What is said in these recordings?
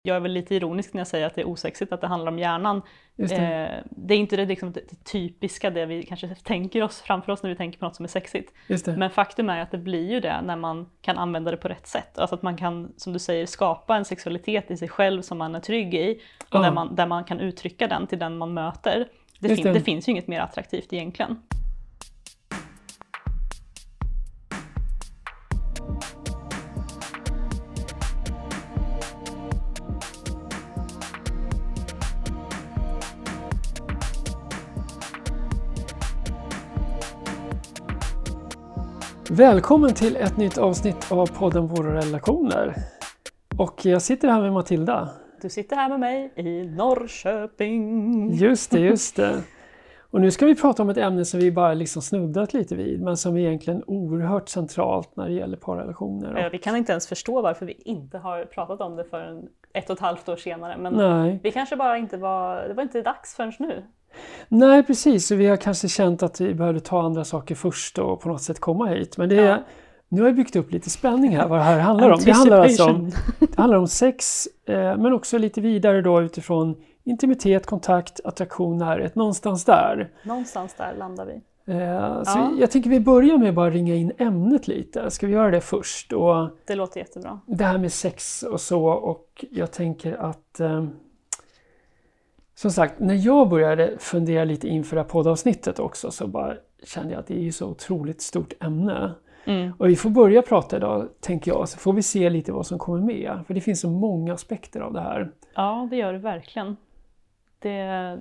Jag är väl lite ironisk när jag säger att det är osexigt att det handlar om hjärnan. Just det. Det är inte det typiska, det vi kanske tänker oss framför oss när vi tänker på något som är sexigt. Just det. Men faktum är att det blir ju det när man kan använda det på rätt sätt. Alltså att man kan, som du säger, skapa en sexualitet i sig själv som man är trygg i. Och där man kan uttrycka den till den man möter. Det finns ju inget mer attraktivt egentligen. Välkommen till ett nytt avsnitt av podden Våra relationer. Och jag sitter här med Matilda. Du sitter här med mig i Norrköping. Just det. Och nu ska vi prata om ett ämne som vi bara liksom snuddat lite vid, men som är egentligen oerhört centralt när det gäller parrelationer. Vi kan inte ens förstå varför vi inte har pratat om det förrän 1,5 år senare. Men Nej. Vi kanske bara inte det var inte dags förrän nu. Nej, precis. Så vi har kanske känt att vi behövde ta andra saker först och på något sätt komma hit. Men nu har jag byggt upp lite spänning här vad det här handlar om. Det handlar om sex, men också lite vidare då utifrån intimitet, kontakt, attraktion, närhet. Någonstans där. Någonstans där landar vi. Så jag tänker vi börjar med att bara ringa in ämnet lite. Ska vi göra det först? Och det låter jättebra. Det här med sex och så. Och jag tänker att... Som sagt, när jag började fundera lite inför det här poddavsnittet också så bara kände jag att det är ju så otroligt stort ämne. Och vi får börja prata idag, tänker jag, så får vi se lite vad som kommer med. För det finns så många aspekter av det här. Ja, det gör det verkligen. Det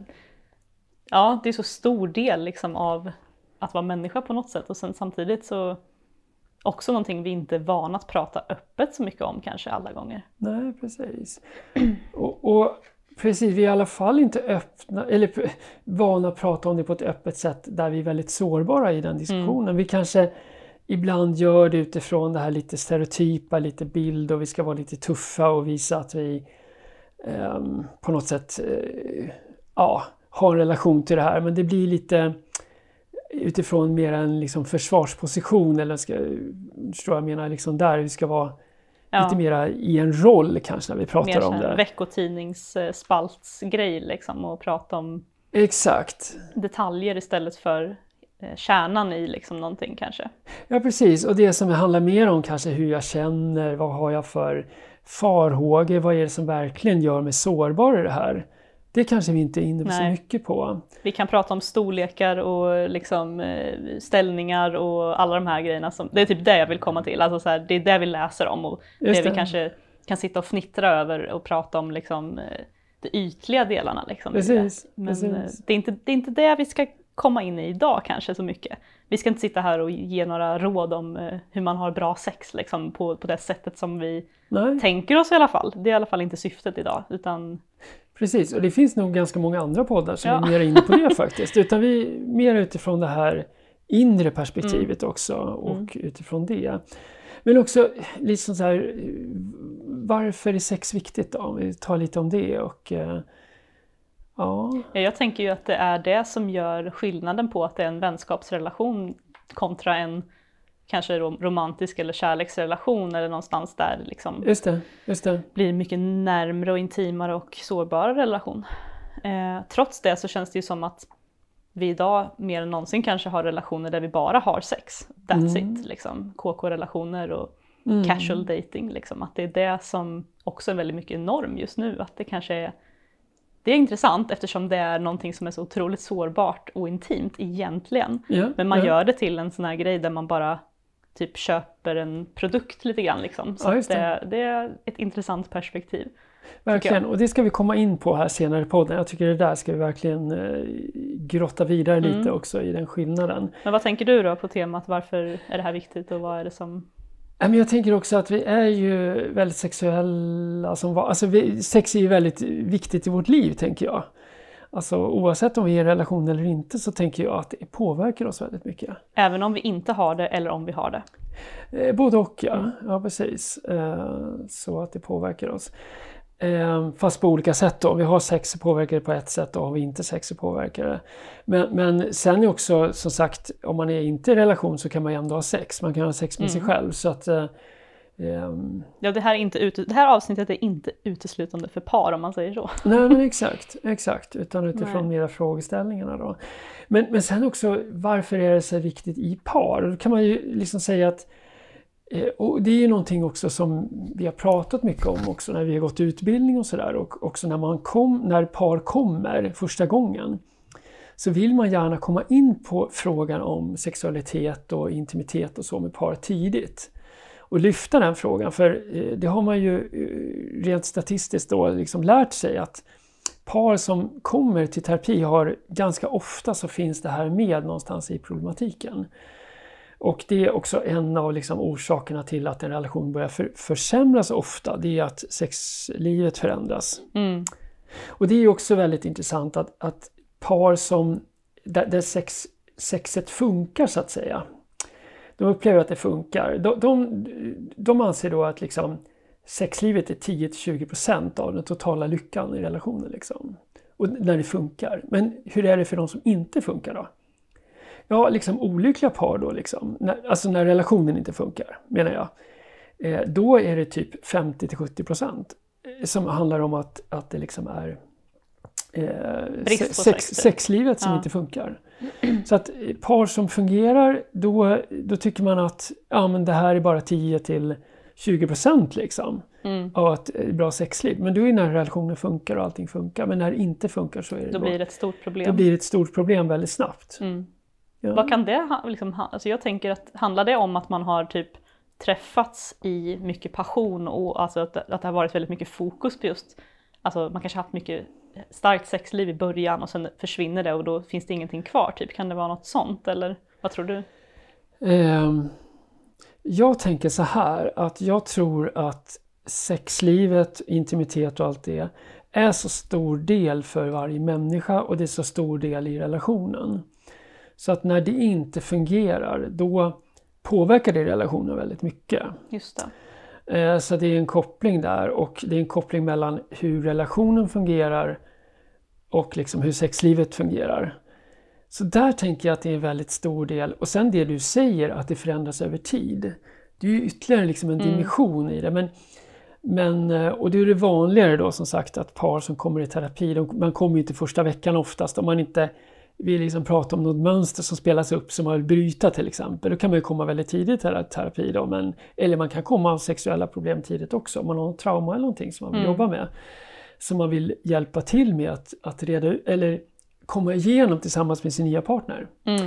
är så stor del liksom av att vara människa på något sätt. Och sen samtidigt så också någonting vi inte är vana att prata öppet så mycket om kanske alla gånger. Nej, precis. Och precis, vi är i alla fall inte öppna eller vana att prata om det på ett öppet sätt där vi är väldigt sårbara i den diskussionen. Vi kanske ibland gör det utifrån det här lite stereotypa, lite bild och vi ska vara lite tuffa och visa att vi på något sätt har en relation till det här. Men det blir lite utifrån mer en liksom försvarsposition eller förstår jag menar liksom där vi ska vara lite mer i en roll kanske när vi pratar om det. Mer veckotidningsspaltsgrej liksom och prata om detaljer istället för kärnan i liksom någonting kanske. Ja, precis. Och det som handlar mer om kanske hur jag känner, vad har jag för farhågor, vad är det som verkligen gör mig sårbar i det här. Det kanske vi inte är inne på så mycket på. Vi kan prata om storlekar och liksom ställningar och alla de här grejerna. Det är typ det jag vill komma till. Alltså så här, det är det vi läser om och det vi kanske kan sitta och fnittra över och prata om liksom, de ytliga delarna. Liksom, precis. Men precis. Det är inte det vi ska komma in i idag kanske så mycket. Vi ska inte sitta här och ge några råd om hur man har bra sex liksom, på det sättet som vi tänker oss i alla fall. Det är i alla fall inte syftet idag. Precis, och det finns nog ganska många andra poddar som är mer inne på det faktiskt. Utan vi är mer utifrån det här inre perspektivet också och utifrån det. Men också liksom så här, varför är sex viktigt då? Vi tar lite om det och Jag tänker ju att det är det som gör skillnaden på att det är en vänskapsrelation kontra en kanske romantisk eller kärleksrelation eller någonstans där liksom just det. Blir mycket närmare och intimare och sårbara relation. Trots det så känns det ju som att vi idag mer än någonsin kanske har relationer där vi bara har sex. That's it, liksom. KK-relationer och casual dating. Liksom. Att det är det som också är väldigt mycket norm just nu. Att det kanske är... Det är intressant eftersom det är någonting som är så otroligt sårbart och intimt egentligen. Men man gör det till en sån här grej där man bara typ köper en produkt lite grann liksom. Så det är ett intressant perspektiv. Verkligen, och det ska vi komma in på här senare i podden. Jag tycker det där ska vi verkligen grotta vidare lite också i den skillnaden. Men vad tänker du då på temat? Varför är det här viktigt och vad är det som... Jag tänker också att vi är ju väldigt sexuella. Sex är ju väldigt viktigt i vårt liv, tänker jag. Alltså oavsett om vi är i en relation eller inte så tänker jag att det påverkar oss väldigt mycket. Även om vi inte har det eller om vi har det? Både och, ja precis. Så att det påverkar oss. Fast på olika sätt då. Om vi har sex så påverkar det på ett sätt och om vi inte sex så påverkar det. Men sen är också som sagt, om man är inte i relation så kan man ju ändå ha sex. Man kan ha sex med sig själv. Så att Ja, det här avsnittet är inte uteslutande för par, om man säger så. Nej, men exakt, utan utifrån mera frågeställningarna då. Men sen också, varför är det så viktigt i par? Då kan man ju liksom säga att, och det är ju någonting också som vi har pratat mycket om också när vi har gått utbildning och sådär, och också när par kommer första gången, så vill man gärna komma in på frågan om sexualitet och intimitet och så med par tidigt. Och lyfta den frågan, för det har man ju rent statistiskt då liksom lärt sig att par som kommer till terapi har ganska ofta så finns det här med någonstans i problematiken. Och det är också en av liksom orsakerna till att en relation börjar försämras ofta, det är att sexlivet förändras. Mm. Och det är också väldigt intressant att par som där sexet funkar så att säga, de upplever att det funkar. De anser då att liksom sexlivet är 10-20% av den totala lyckan i relationen. Liksom. Och när det funkar. Men hur är det för de som inte funkar då? Ja, liksom olyckliga par då liksom. När relationen inte funkar, menar jag. Då är det typ 50-70% som handlar om att det liksom är sexlivet som inte funkar. Så att par som fungerar, då tycker man att men det här är bara 10-20% liksom, av ett bra sexliv. Men då är när relationen funkar och allting funkar. Men när det inte funkar så är det då blir det ett stort problem. Då blir det ett stort problem väldigt snabbt. Ja. Vad kan det alltså jag tänker att handlar det om att man har typ träffats i mycket passion och alltså att det har varit väldigt mycket fokus på just, alltså man kanske haft mycket starkt sexliv i början och sen försvinner det och då finns det ingenting kvar typ. Kan det vara något sånt eller vad tror du? Jag tänker så här, att jag tror att sexlivet, intimitet och allt det är så stor del för varje människa och det är så stor del i relationen. Så att när det inte fungerar, då påverkar det relationen väldigt mycket. Just det. Så det är en koppling där, och det är en koppling mellan hur relationen fungerar och liksom hur sexlivet fungerar. Så där tänker jag att det är en väldigt stor del. Och sen det du säger, att det förändras över tid. Det är ju ytterligare liksom en dimension i det. Men, och det är det vanligare då som sagt att par som kommer i terapi, man kommer inte första veckan oftast om man inte vill liksom prata om något mönster som spelas upp som man vill bryta till exempel. Då kan man ju komma väldigt tidigt till terapi då, eller man kan komma av sexuella problem tidigt också om man har någon trauma eller någonting som man vill jobba med. Som man vill hjälpa till med att reda ut eller komma igenom tillsammans med sin nya partner.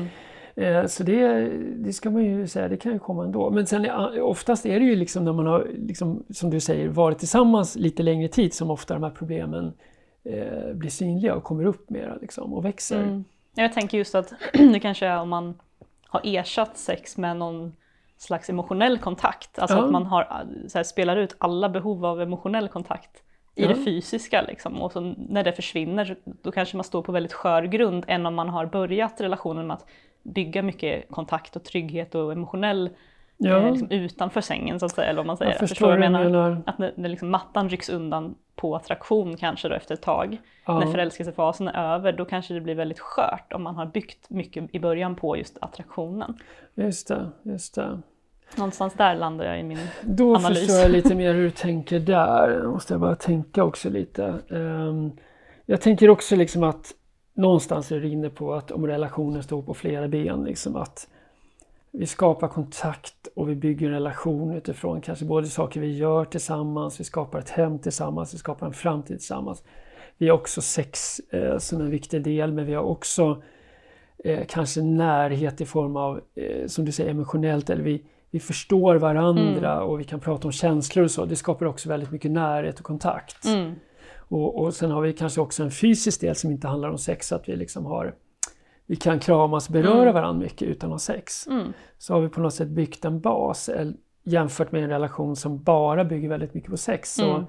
Så det ska man ju säga, det kan ju komma ändå. Men sen oftast är det ju liksom när man har, liksom, som du säger, varit tillsammans lite längre tid som ofta de här problemen blir synliga och kommer upp mera liksom, och växer. Jag tänker just att det kanske är om man har ersatt sex med någon slags emotionell kontakt. Alltså att man har, så här, spelar ut alla behov av emotionell kontakt i det fysiska. Liksom. Och så när det försvinner då kanske man står på väldigt skör grund än om man har börjat relationen med att bygga mycket kontakt och trygghet och emotionell liksom utanför sängen så att säga. Eller vad man säger. Jag förstår vad du menar. Att när liksom mattan rycks undan på attraktion kanske då efter ett tag. När förälskelsefasen är över då kanske det blir väldigt skört om man har byggt mycket i början på just attraktionen. Just det. Någonstans där landar jag i min då analys. Då förstår jag lite mer hur du tänker där. Måste jag bara tänka också lite. Jag tänker också liksom att någonstans är det inne på att om relationen står på flera ben. Liksom att vi skapar kontakt och vi bygger en relation utifrån kanske både saker vi gör tillsammans. Vi skapar ett hem tillsammans. Vi skapar en framtid tillsammans. Vi har också sex som en viktig del. Men vi har också kanske närhet i form av, som du säger, emotionellt. Eller vi förstår varandra och vi kan prata om känslor och så. Det skapar också väldigt mycket närhet och kontakt. Och sen har vi kanske också en fysisk del som inte handlar om sex. Att vi liksom vi kan kramas och beröra varandra mycket utan att ha sex. Så har vi på något sätt byggt en bas jämfört med en relation som bara bygger väldigt mycket på sex. Så,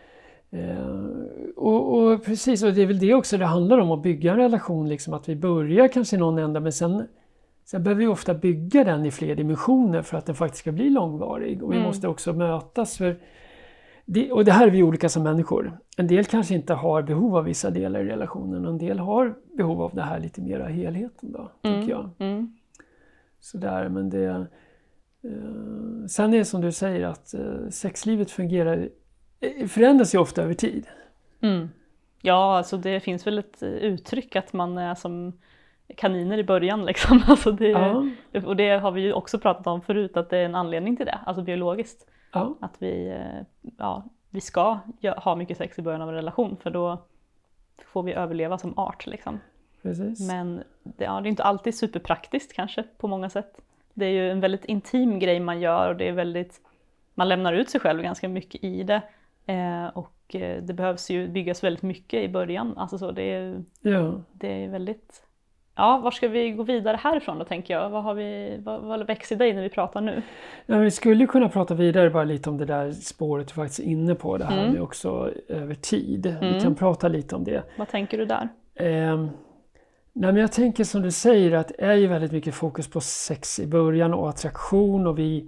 och precis, och det är väl det också det handlar om, att bygga en relation. Liksom, att vi börjar kanske i någon ända men sen behöver vi ofta bygga den i fler dimensioner för att den faktiskt ska bli långvarig. Och vi måste också mötas och det här är vi olika som människor. En del kanske inte har behov av vissa delar i relationen. Och en del har behov av det här lite mera helheten då, tycker jag. Sådär, men Sen är det som du säger att sexlivet förändras ju ofta över tid. Ja, alltså det finns väl ett uttryck att man är som kaniner i början liksom. Alltså och det har vi ju också pratat om förut, att det är en anledning till det, alltså biologiskt. Att vi ska ha mycket sex i början av en relation, för då får vi överleva som art liksom. Precis. Men det är inte alltid superpraktiskt kanske på många sätt. Det är ju en väldigt intim grej man gör, och det är man lämnar ut sig själv ganska mycket i det. Och det behövs ju byggas väldigt mycket i början. Alltså så, det är väldigt... Ja, var ska vi gå vidare härifrån då, tänker jag? Vad växer dig när vi pratar nu? Ja, vi skulle kunna prata vidare bara lite om det där spåret du faktiskt är inne på. Det här med också över tid. Vi kan prata lite om det. Vad tänker du där? Nej, men jag tänker som du säger att det är ju väldigt mycket fokus på sex i början och attraktion, och vi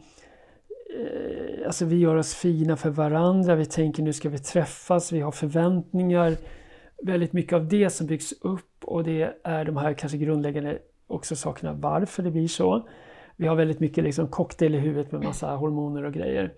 gör oss fina för varandra, vi tänker nu ska vi träffas, vi har förväntningar, väldigt mycket av det som byggs upp, och det är de här kanske grundläggande också sakerna varför det blir så. Vi har väldigt mycket liksom cocktail i huvudet med massa hormoner och grejer,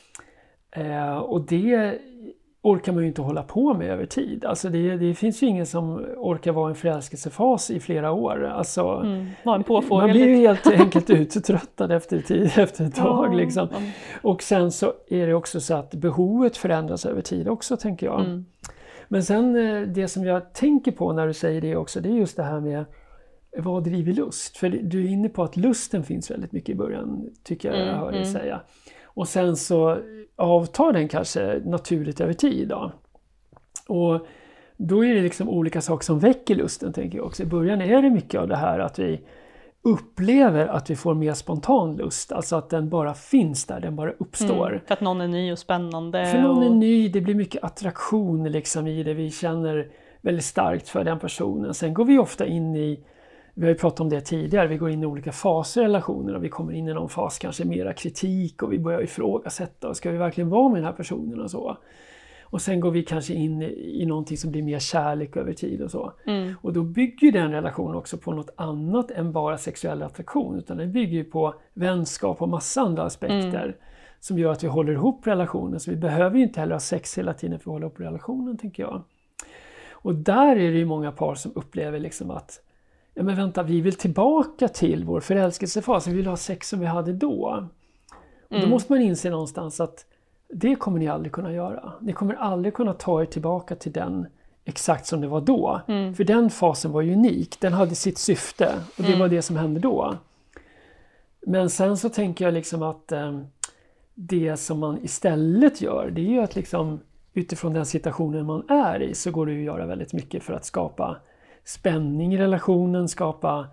och det orkar man ju inte hålla på med över tid. Alltså det finns ju ingen som orkar vara en förälskelsefas i flera år. Alltså, man blir ju helt enkelt uttröttad efter ett tag. Liksom. Och sen så är det också så att behovet förändras över tid också, tänker jag. Men sen det som jag tänker på när du säger det också, det är just det här med vad driver lust? För du är inne på att lusten finns väldigt mycket i början, tycker jag hör dig säga. Och sen så avtar den kanske naturligt över tid då. Och då är det liksom olika saker som väcker lusten, tänker jag också. I början är det mycket av det här att vi upplever att vi får mer spontan lust. Alltså att den bara finns där, den bara uppstår. För att någon är ny och spännande. För någon är ny, det blir mycket attraktion liksom i det. Vi känner väldigt starkt för den personen. Sen går vi ofta in i, vi har ju pratat om det tidigare, vi går in i olika faser i relationer, och vi kommer in i någon fas kanske mera kritik, och vi börjar ifrågasätta, ska vi verkligen vara med den här personen och så. Och sen går vi kanske in i någonting som blir mer kärlek över tid och så. Och då bygger den relationen också på något annat än bara sexuell attraktion, utan den bygger ju på vänskap och massa andra aspekter som gör att vi håller ihop relationen. Så vi behöver ju inte heller ha sex hela tiden för att hålla ihop relationen, tänker jag. Och där är det ju många par som upplever liksom att ja, men vänta, vi vill tillbaka till vår förälskelsefas, vi vill ha sex som vi hade då. Och då måste man inse någonstans att det kommer ni aldrig kunna göra. Ni kommer aldrig kunna ta er tillbaka till den exakt som det var då. För den fasen var unik, den hade sitt syfte, och det var det som hände då. Men sen så tänker jag liksom att det som man istället gör, det är ju att liksom utifrån den situationen man är i, så går det ju att göra väldigt mycket för att skapa spänning i relationen, skapa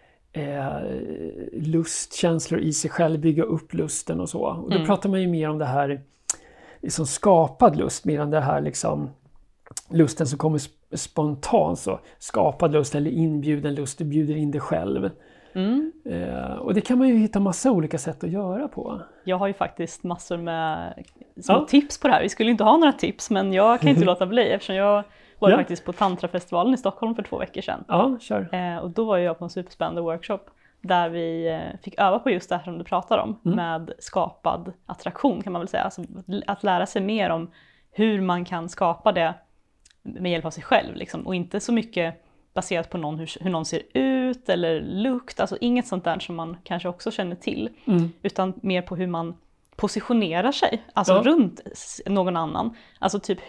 lustkänslor i sig själv, bygga upp lusten och så. Och då pratar man ju mer om det här liksom skapad lust, mer än det här liksom lusten som kommer spontant, så skapad lust eller inbjuden lust, du bjuder in dig själv. Och det kan man ju hitta massa olika sätt att göra på. Jag har ju faktiskt massor med små tips på det här. Vi skulle inte ha några tips, men jag kan inte låta bli, eftersom jag var faktiskt på Tantrafestivalen i Stockholm för 2 veckor sedan. Ja, kör. Och då var jag på en superspännande workshop där vi fick öva på just det här som du pratar om, med skapad attraktion, kan man väl säga. Alltså att lära sig mer om hur man kan skapa det med hjälp av sig själv liksom. Och inte så mycket baserat på hur någon ser ut eller lukt, alltså inget sånt där som man kanske också känner till, utan mer på hur man positionerar sig, alltså runt någon annan. Alltså typ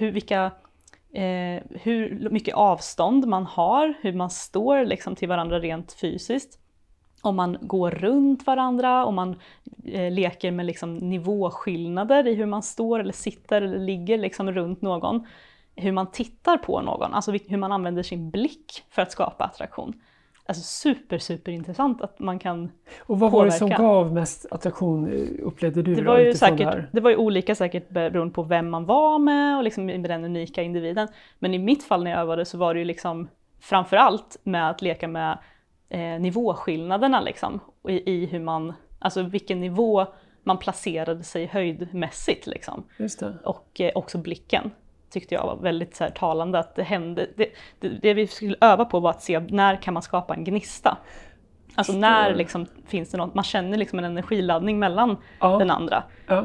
hur mycket avstånd man har, hur man står liksom till varandra rent fysiskt. Om man går runt varandra, om man leker med liksom nivåskillnader i hur man står eller sitter eller ligger liksom runt någon. Hur man tittar på någon, alltså hur man använder sin blick för att skapa attraktion. Alltså super intressant att man kan Och vad var det som gav mest attraktion, upplevde du? Det var ju olika säkert beroende på vem man var med och liksom med den unika individen. Men i mitt fall när jag övade så var det ju liksom framförallt med att leka med nivåskillnaderna liksom. I hur man, alltså vilken nivå man placerade sig höjdmässigt liksom. Just det. Och också blicken tyckte jag var väldigt så här talande, att det hände. Det vi skulle öva på var att se när kan man skapa en gnista. Alltså när liksom finns det något, man känner liksom en energiladdning mellan den andra. Ja.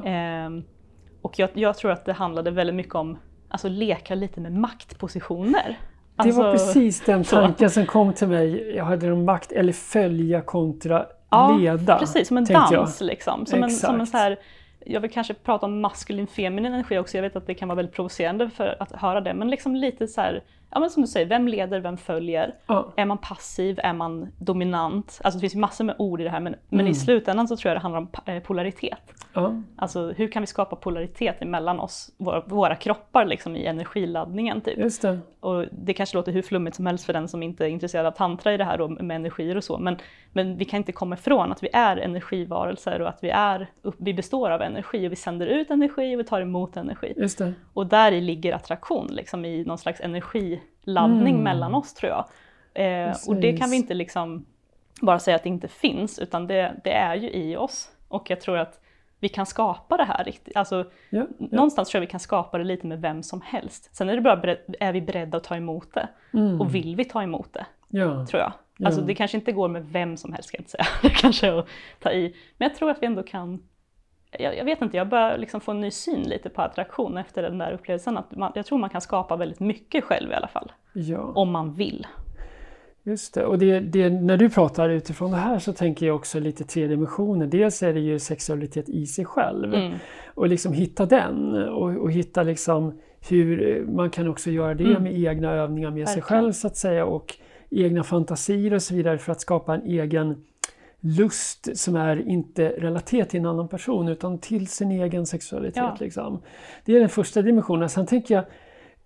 Och jag tror att det handlade väldigt mycket om alltså leka lite med maktpositioner. Alltså, det var precis den tanken som kom till mig. Jag hade en makt eller följa kontra leda. Precis, som en dans liksom. Som en så här, jag vill kanske prata om maskulin feminin energi också. Jag vet att det kan vara väldigt provocerande för att höra det. Men liksom lite så här, ja men som du säger, vem leder, vem följer? Är man passiv, är man dominant? Alltså det finns ju massor med ord i det här. Men i slutändan så tror jag det handlar om polaritet. Alltså hur kan vi skapa polaritet emellan oss, våra kroppar liksom i energiladdningen typ. Just det. Och det kanske låter hur flummigt som helst för den som inte är intresserad av tantra i det här då, med energier och så. Men vi kan inte komma ifrån att vi är energivarelser och att vi består av energi och vi sänder ut energi och vi tar emot energi. Just det. Och där i ligger attraktion liksom i någon slags energiladdning mellan oss tror jag. Och det kan vi inte liksom bara säga att det inte finns utan det är ju i oss. Och jag tror att vi kan skapa det här riktigt. Alltså, någonstans tror jag vi kan skapa det lite med vem som helst. Sen är det bara, är vi beredda att ta emot det? Och vill vi ta emot det? Tror jag. Alltså det kanske inte går med vem som helst, ska jag inte säga. Det kanske är att ta i. Men jag tror att vi ändå kan, jag vet inte, jag börjar liksom få en ny syn lite på attraktion efter den där upplevelsen. Jag tror man kan skapa väldigt mycket själv i alla fall. Om man vill. Just det, och det, när du pratar utifrån det här så tänker jag också lite 3 dimensioner. Dels är det ju sexualitet i sig själv och liksom hitta den och hitta liksom hur man kan också göra det med egna övningar med sig själv så att säga och egna fantasier och så vidare för att skapa en egen lust som är inte relaterat till en annan person utan till sin egen sexualitet. Liksom. Det är den första dimensionen. Sen tänker jag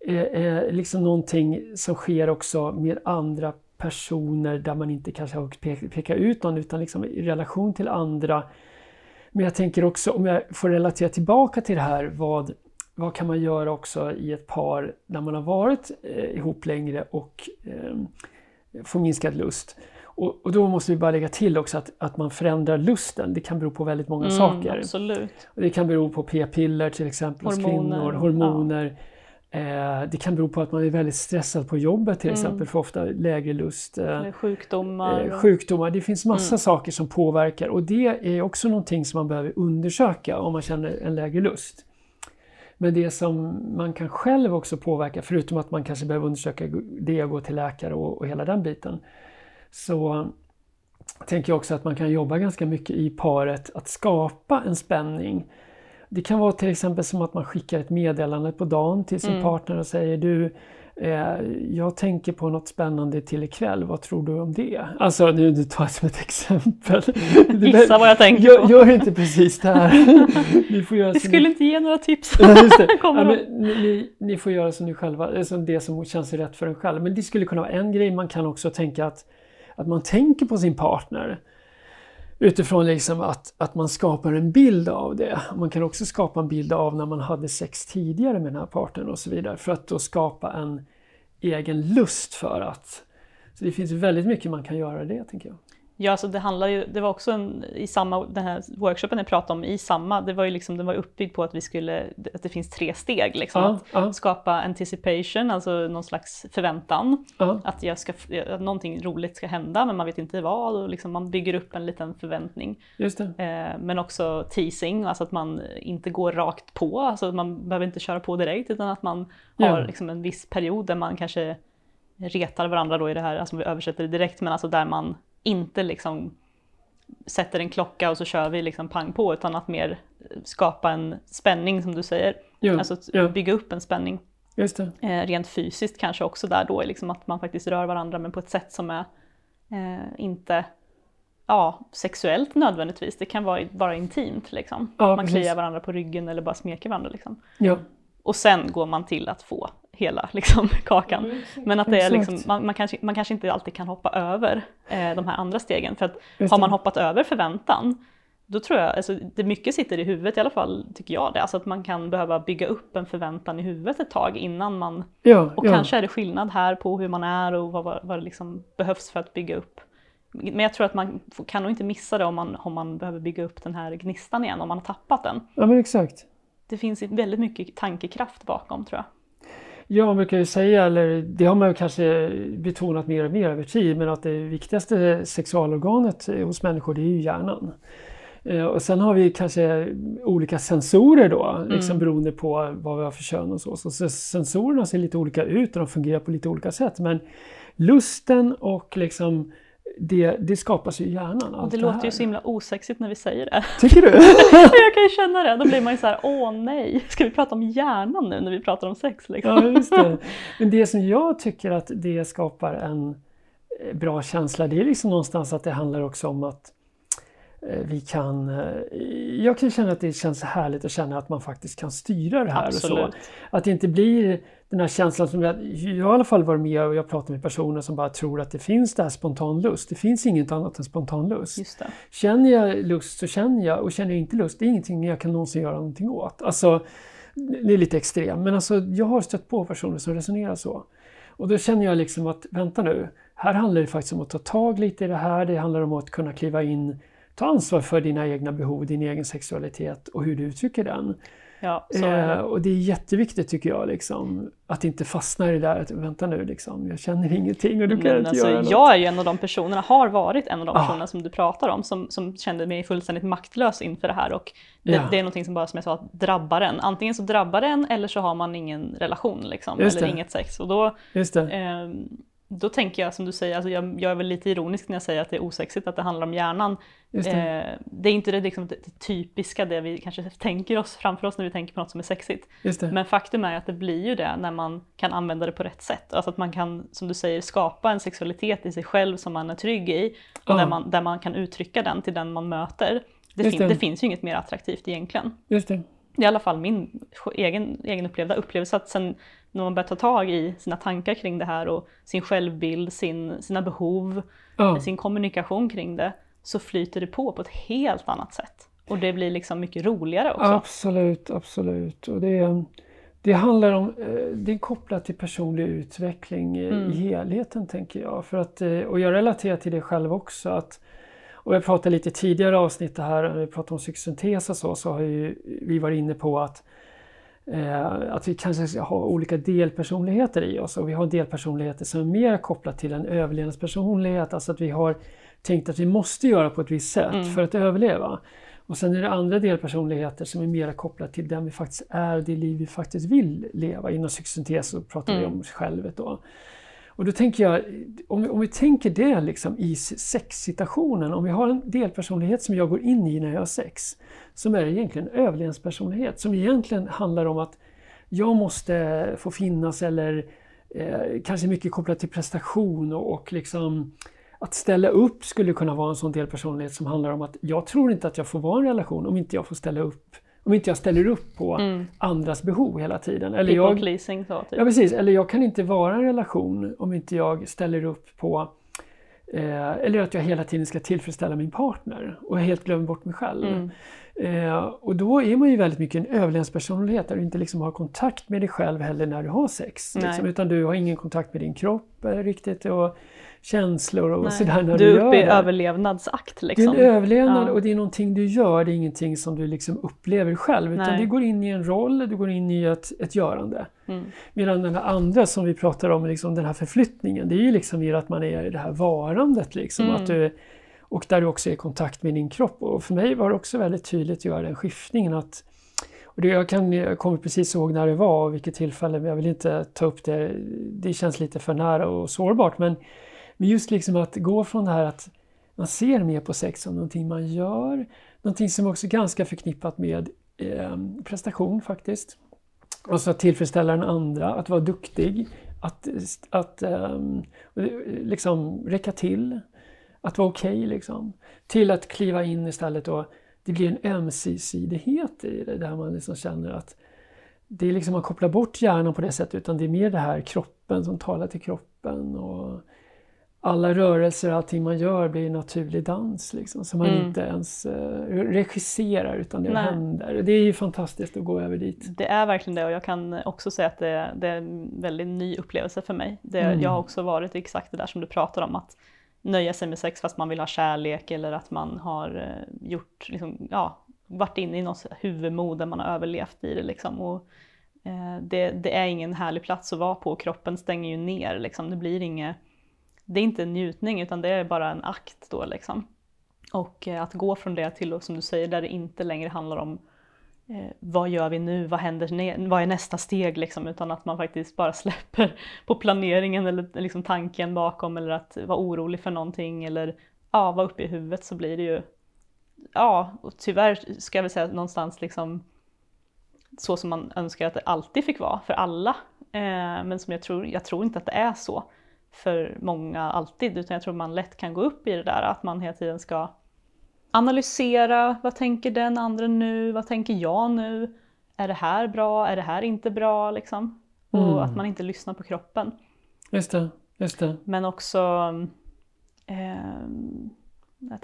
liksom någonting som sker också med andra personer där man inte kanske har peka ut någon utan liksom i relation till andra. Men jag tänker också om jag får relatera tillbaka till det här vad kan man göra också i ett par när man har varit ihop längre och får minskad lust. Och då måste vi bara lägga till också att man förändrar lusten. Det kan bero på väldigt många saker. Absolut. Och det kan bero på p-piller till exempel hos kvinnor, hormoner. Det kan bero på att man är väldigt stressad på jobbet till exempel för ofta lägre lust. Sjukdomar. Det finns massa saker som påverkar och det är också någonting som man behöver undersöka om man känner en lägre lust. Men det som man kan själv också påverka, förutom att man kanske behöver undersöka det och gå till läkare och hela den biten, så tänker jag också att man kan jobba ganska mycket i paret att skapa en spänning. Det kan vara till exempel som att man skickar ett meddelande på dagen till sin partner och säger du, jag tänker på något spännande till ikväll, vad tror du om det? Alltså nu tar jag som ett exempel. Gissa vad jag tänker på. Gör inte precis det här. Ni får göra det skulle inte ge några tips. Ni får göra som ni själva, alltså det som känns rätt för en själv. Men det skulle kunna vara en grej. Man kan också tänka att man tänker på sin partner. Utifrån liksom att man skapar en bild av det. Man kan också skapa en bild av när man hade sex tidigare med den här partnern och så vidare. För att då skapa en egen lust för att. Så det finns väldigt mycket man kan göra det, tänker jag. Ja, så det var också den här workshopen jag pratade om det var ju liksom, den var uppbyggd på att att det finns 3 steg liksom. Att skapa anticipation, alltså någon slags förväntan. Att att någonting roligt ska hända men man vet inte vad och liksom man bygger upp en liten förväntning. Just det. Men också teasing, alltså att man inte går rakt på, alltså man behöver inte köra på direkt utan att man har liksom en viss period där man kanske retar varandra då i det här, alltså vi översätter det direkt men alltså där man inte liksom sätter en klocka och så kör vi liksom pang på utan att mer skapa en spänning som du säger. Alltså bygga upp en spänning. Just det. Rent fysiskt kanske också där då liksom att man faktiskt rör varandra men på ett sätt som är inte sexuellt nödvändigtvis. Det kan vara intimt liksom. Man kliar varandra på ryggen eller bara smeker varandra liksom. Ja. Och sen går man till att få hela liksom, kakan. Men att det är liksom, man kanske inte alltid kan hoppa över de här andra stegen. För att har man hoppat över förväntan, då tror jag, alltså, det mycket sitter i huvudet i alla fall, tycker jag det. Alltså att man kan behöva bygga upp en förväntan i huvudet ett tag innan man... Kanske är det skillnad här på hur man är och vad det liksom behövs för att bygga upp. Men jag tror att man kan nog inte missa det om man behöver bygga upp den här gnistan igen, om man har tappat den. Ja, men exakt. Det finns väldigt mycket tankekraft bakom, tror jag. Ja, man brukar ju säga, eller det har man ju kanske betonat mer och mer över tid, men att det viktigaste sexualorganet hos människor, det är ju hjärnan. Och sen har vi kanske olika sensorer då, liksom beroende på vad vi har för kön och så. Så sensorerna ser lite olika ut och de fungerar på lite olika sätt. Men lusten och liksom det skapas ju i hjärnan. Och det låter ju så himla osexigt när vi säger det. Tycker du? Jag kan ju känna det. Då blir man ju så här, åh nej, ska vi prata om hjärnan nu när vi pratar om sex? Liksom? Ja, just det. Men det som jag tycker att det skapar en bra känsla, det är liksom någonstans att det handlar också om att jag kan känna att det känns härligt att känna att man faktiskt kan styra det här. Absolut. Och så. Att det inte blir den här känslan som jag har i alla fall varit med och jag pratar med personer som bara tror att det finns det här spontan lust. Det finns inget annat än spontan lust. Just det. Känner jag lust så känner jag, och känner jag inte lust, det är ingenting jag kan någonsin göra någonting åt. Alltså, det är lite extremt, men alltså, jag har stött på personer som resonerar så. Och då känner jag liksom att, vänta nu, här handlar det faktiskt om att ta tag lite i det här. Det handlar om att kunna kliva in, ta ansvar för dina egna behov, din egen sexualitet och hur du uttrycker den. Ja, så är det. Och det är jätteviktigt tycker jag, liksom, att inte fastna i det där, att vänta nu, liksom, jag känner ingenting och du kan inte göra något. Jag är ju en av de personerna, har varit en av de personerna som du pratar om, som kände mig fullständigt maktlös inför det här. Och det är någonting som bara, som jag sa, drabbar en. Antingen så drabbar en eller så har man ingen relation liksom, eller inget sex. Och då tänker jag som du säger, alltså jag är väl lite ironisk när jag säger att det är osexigt, att det handlar om hjärnan. Det är inte det typiska, det vi kanske tänker oss framför oss när vi tänker på något som är sexigt. Men faktum är att det blir ju det när man kan använda det på rätt sätt. Alltså att man kan, som du säger, skapa en sexualitet i sig själv som man är trygg i. Och där man kan uttrycka den till den man möter. Det finns ju inget mer attraktivt egentligen. Just det. Det är i alla fall min egen upplevelse att sen när man börjar ta tag i sina tankar kring det här och sin självbild, sina behov, sin kommunikation kring det, så flyter det på ett helt annat sätt. Och det blir liksom mycket roligare också. Absolut. Och det handlar om, det är kopplat till personlig utveckling i helheten, tänker jag. För att, och jag relaterar till det själv också. Och jag pratade lite tidigare avsnitt här, när vi pratade om psykosyntes och så har vi varit inne på att vi kanske har olika delpersonligheter i oss. Och vi har delpersonligheter som är mer kopplat till en överlevnadspersonlighet. Alltså att vi har tänkt att vi måste göra på ett visst sätt för att överleva. Och sen är det andra delpersonligheter som är mer kopplat till den vi faktiskt är, det liv vi faktiskt vill leva. Inom psykosyntes så pratar vi om självet då. Och då tänker jag, om vi tänker det liksom i sexsituationen, om vi har en delpersonlighet som jag går in i när jag har sex, som är egentligen en överlevnadspersonlighet, som egentligen handlar om att jag måste få finnas, eller kanske mycket kopplat till prestation och liksom att ställa upp skulle kunna vara en sån delpersonlighet som handlar om att jag tror inte att jag får vara en relation om inte jag får ställa upp. Om inte jag ställer upp på andras behov hela tiden. Eller pleasing, så, typ. Ja, precis. Eller jag kan inte vara en relation om inte jag ställer upp på eller att jag hela tiden ska tillfredsställa min partner och helt glömmer bort mig själv. Och då är man ju väldigt mycket en överlevnadspersonlighet där du inte liksom har kontakt med dig själv heller när du har sex. Liksom, utan du har ingen kontakt med din kropp riktigt och känslor och sådär när du gör det. Du är uppe i överlevnadsakt liksom. Det är en överlevnad och det är någonting du gör, det är ingenting som du liksom upplever själv. Utan det går in i en roll, du går in i ett görande. Medan den här andra som vi pratar om, liksom den här förflyttningen, det är ju liksom att man är i det här varandet liksom. Att du, och där du också är i kontakt med din kropp. Och för mig var det också väldigt tydligt att göra den skiftningen att, och jag kommer precis ihåg när det var och vilket tillfälle, men jag vill inte ta upp det, det känns lite för nära och sårbart, men just liksom att gå från det här att man ser mer på sex som någonting man gör, någonting som också är ganska förknippat med prestation faktiskt. Alltså att tillfredsställa den andra, att vara duktig, att liksom räcka till, att vara okej liksom. Till att kliva in istället och det blir en ömsesidighet i det där man liksom känner att det är liksom man kopplar bort hjärnan på det sättet, utan det är mer det här kroppen som talar till kroppen och alla rörelser, allting man gör blir en naturlig dans liksom, som man inte ens regisserar utan det händer. Det är ju fantastiskt att gå över dit. Det är verkligen det, och jag kan också säga att det är en väldigt ny upplevelse för mig. Jag har också varit exakt det där som du pratar om, att nöja sig med sex fast man vill ha kärlek, eller att man har gjort liksom, varit inne i något huvudmod där man har överlevt i det liksom. Och Det är ingen härlig plats att vara på, kroppen stänger ju ner liksom. Det är inte en njutning utan det är bara en akt då liksom. Och att gå från det till, som du säger, där det inte längre handlar om vad gör vi nu, vad händer, vad är nästa steg liksom, utan att man faktiskt bara släpper på planeringen eller liksom tanken bakom, eller att vara orolig för någonting eller vara uppe i huvudet, så blir det ju, och tyvärr ska jag väl säga någonstans liksom så som man önskar att det alltid fick vara för alla, men som jag tror inte att det är så för många alltid, utan jag tror man lätt kan gå upp i det där att man hela tiden ska analysera, vad tänker den andra nu, vad tänker jag nu, är det här bra, är det här inte bra liksom, och att man inte lyssnar på kroppen. Just det. Men också jag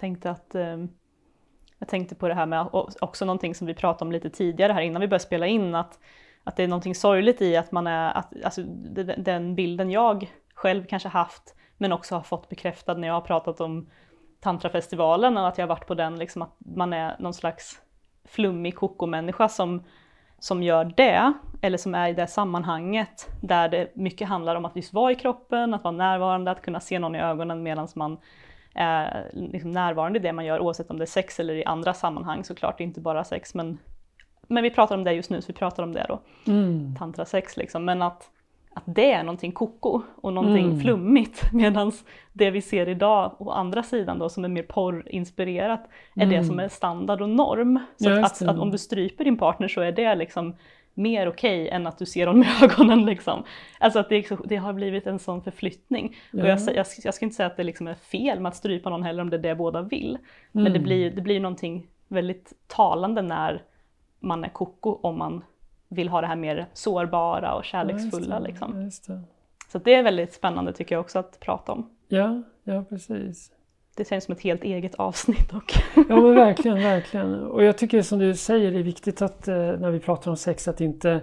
tänkte på det här med också någonting som vi pratade om lite tidigare här innan vi började spela in, att det är någonting sorgligt i att man är, alltså den bilden jag själv kanske haft, men också har fått bekräftad när jag har pratat om tantrafestivalen, och att jag har varit på den, liksom, att man är någon slags flummig koko-människa som gör det, eller som är i det sammanhanget där det mycket handlar om att just vara i kroppen, att vara närvarande, att kunna se någon i ögonen medan man är liksom närvarande i det man gör, oavsett om det är sex eller i andra sammanhang, såklart inte bara sex, men vi pratar om det just nu, så vi pratar om det då, tantrasex liksom, men att det är någonting koko och någonting flummigt, medan det vi ser idag å andra sidan då, som är mer porrinspirerat, är det som är standard och norm. Så att om du stryper din partner så är det liksom mer okej än att du ser dem i ögonen liksom. Alltså att det har blivit en sån förflyttning. Och jag ska inte säga att det liksom är fel med att strypa någon heller, om det är det båda vill. Men det blir någonting väldigt talande när man är koko, om man vill ha det här mer sårbara och kärleksfulla liksom. Just det. Så det är väldigt spännande tycker jag också att prata om. Ja, precis. Det känns som ett helt eget avsnitt dock. Ja men verkligen. Och jag tycker som du säger, det är viktigt att när vi pratar om sex att inte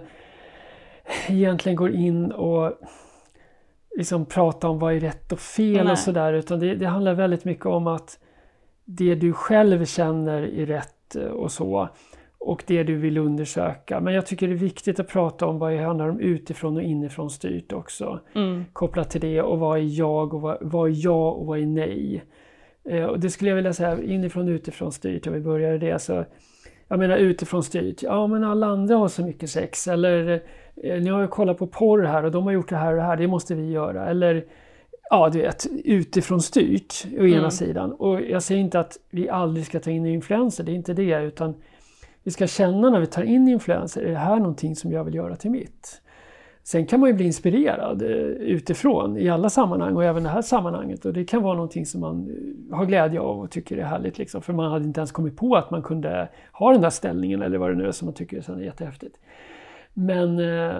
egentligen går in och liksom prata om vad är rätt och fel och sådär, utan det handlar väldigt mycket om att det du själv känner är rätt och så, och det du vill undersöka. Men jag tycker det är viktigt att prata om vad det handlar om utifrån och inifrån styrt också. Kopplat till det, och vad är jag och vad är ja och vad är nej. Och det skulle jag vilja säga inifrån och utifrån styrt, om vi börjar det. Så, jag menar utifrån styrt, men alla andra har så mycket sex. Eller ni har ju kollat på porr här och de har gjort det här och det här, det måste vi göra. Eller du vet, utifrån styrt å ena sidan. Och jag säger inte att vi aldrig ska ta in influenser, det är inte det, utan vi ska känna när vi tar in influenser, är det här någonting som jag vill göra till mitt? Sen kan man ju bli inspirerad utifrån i alla sammanhang, och även det här sammanhanget. Och det kan vara någonting som man har glädje av och tycker är härligt. Liksom. För man hade inte ens kommit på att man kunde ha den där ställningen eller vad det nu är som man tycker är jättehäftigt. Men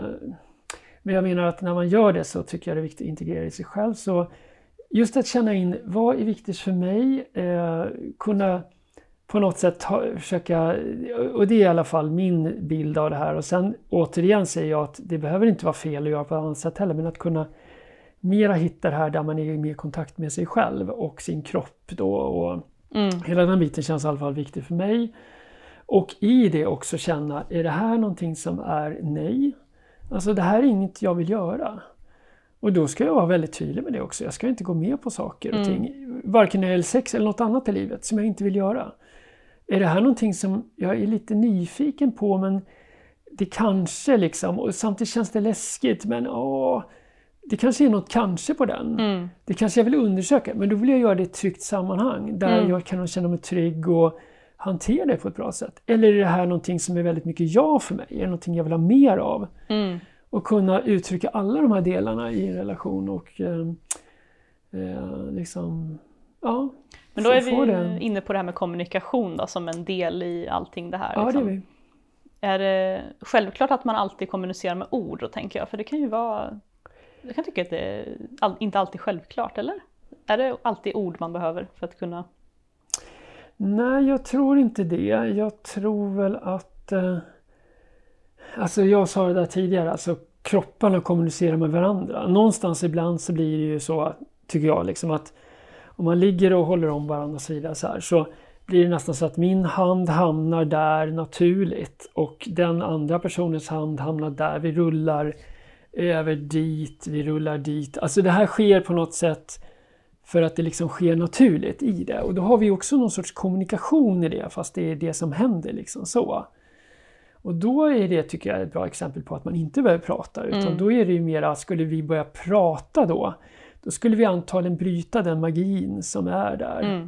jag menar att när man gör det så tycker jag det är viktigt att integrera i sig själv. Så just att känna in vad är viktigt för mig, kunna på något sätt försöka, och det är i alla fall min bild av det här. Och sen återigen säger jag att det behöver inte vara fel att göra på ett annat sätt heller, men att kunna mera hitta det här där man är i mer kontakt med sig själv och sin kropp då, och hela den biten känns i alla fall viktig för mig. Och i det också känna, är det här någonting som är nej? Alltså det här är inget jag vill göra. Och då ska jag vara väldigt tydlig med det också. Jag ska inte gå med på saker och ting, varken när det gäller sex eller något annat i livet som jag inte vill göra. Är det här någonting som jag är lite nyfiken på, men det kanske liksom, och samtidigt känns det läskigt, men det kanske är något kanske på den. Det kanske jag vill undersöka, men då vill jag göra det i ett tryggt sammanhang där jag kan känna mig trygg och hantera det på ett bra sätt. Eller är det här någonting som är väldigt mycket ja för mig? Är det någonting jag vill ha mer av? Och kunna uttrycka alla de här delarna i en relation och liksom, men då är vi inne på det här med kommunikation då, som en del i allting det här. Ja, liksom. det är vi. Är det självklart att man alltid kommunicerar med ord då, tänker jag? För det kan ju vara, jag kan tycka att det är inte alltid självklart, eller? Är det alltid ord man behöver för att kunna? Nej, jag tror inte det. Jag tror väl att, alltså jag sa det där tidigare, alltså kropparna kommunicerar med varandra. Någonstans ibland så blir det ju så, tycker jag, liksom att om man ligger och håller om varandra och så vidare så blir det nästan så att min hand hamnar där naturligt och den andra personens hand hamnar där. Vi rullar över dit, vi rullar dit. Alltså det här sker på något sätt för att det liksom sker naturligt i det. Och då har vi också någon sorts kommunikation i det, fast det är det som händer liksom så. Och då är det, tycker jag, ett bra exempel på att man inte behöver prata, utan då är det ju mera, skulle vi börja prata då skulle vi antagligen bryta den magin som är där.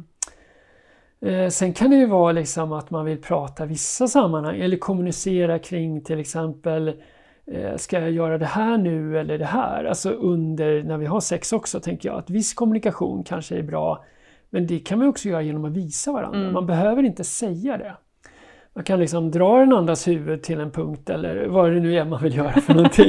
Sen kan det ju vara liksom att man vill prata vissa sammanhang eller kommunicera kring till exempel ska jag göra det här nu eller det här? Alltså under när vi har sex också tänker jag att viss kommunikation kanske är bra, men det kan man också göra genom att visa varandra. Man behöver inte säga det. Man kan liksom dra den andras huvud till en punkt eller vad det nu är man vill göra för någonting.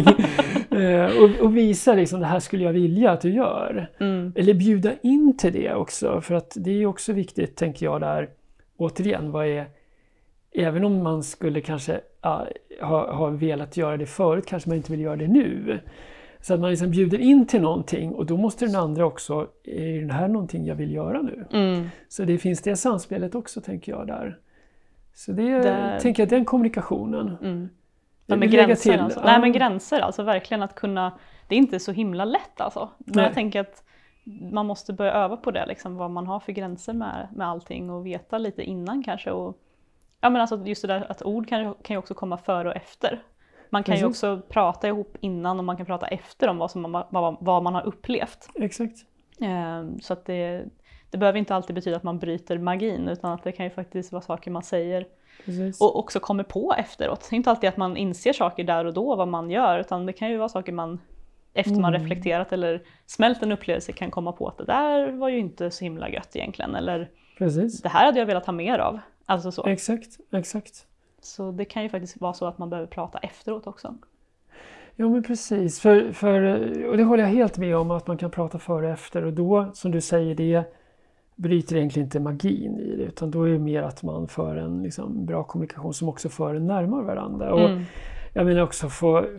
och visa liksom det här skulle jag vilja att du gör. Eller bjuda in till det också, för att det är också viktigt tänker jag där. Återigen, även om man skulle kanske ha velat göra det förut, kanske man inte vill göra det nu. Så att man liksom bjuder in till någonting och då måste den andra också, är det här någonting jag vill göra nu? Så det finns det samspelet också tänker jag där. Så tänker jag den kommunikationen. Men med gränser alltså. Nej men gränser alltså verkligen att kunna, det är inte så himla lätt alltså. Men jag tänker att man måste börja öva på det liksom, vad man har för gränser med allting och veta lite innan kanske. Och, ja men alltså just det där att ord kan ju också komma före och efter. Man kan ju också prata ihop innan och man kan prata efter om vad man har upplevt. Exakt. Så att det behöver inte alltid betyda att man bryter magin, utan att det kan ju faktiskt vara saker man säger och också kommer på efteråt. Det är inte alltid att man inser saker där och då vad man gör, utan det kan ju vara saker man efter man reflekterat eller smält en upplevelse kan komma på att det där var ju inte så himla gött egentligen, eller det här hade jag velat ha mer av. Alltså så. Exakt. Så det kan ju faktiskt vara så att man behöver prata efteråt också. Ja men precis, och det håller jag helt med om att man kan prata före och efter, och då som du säger det bryter egentligen inte magin i det, utan då är det mer att man för en liksom, bra kommunikation som också för en närmare varandra. Och jag menar också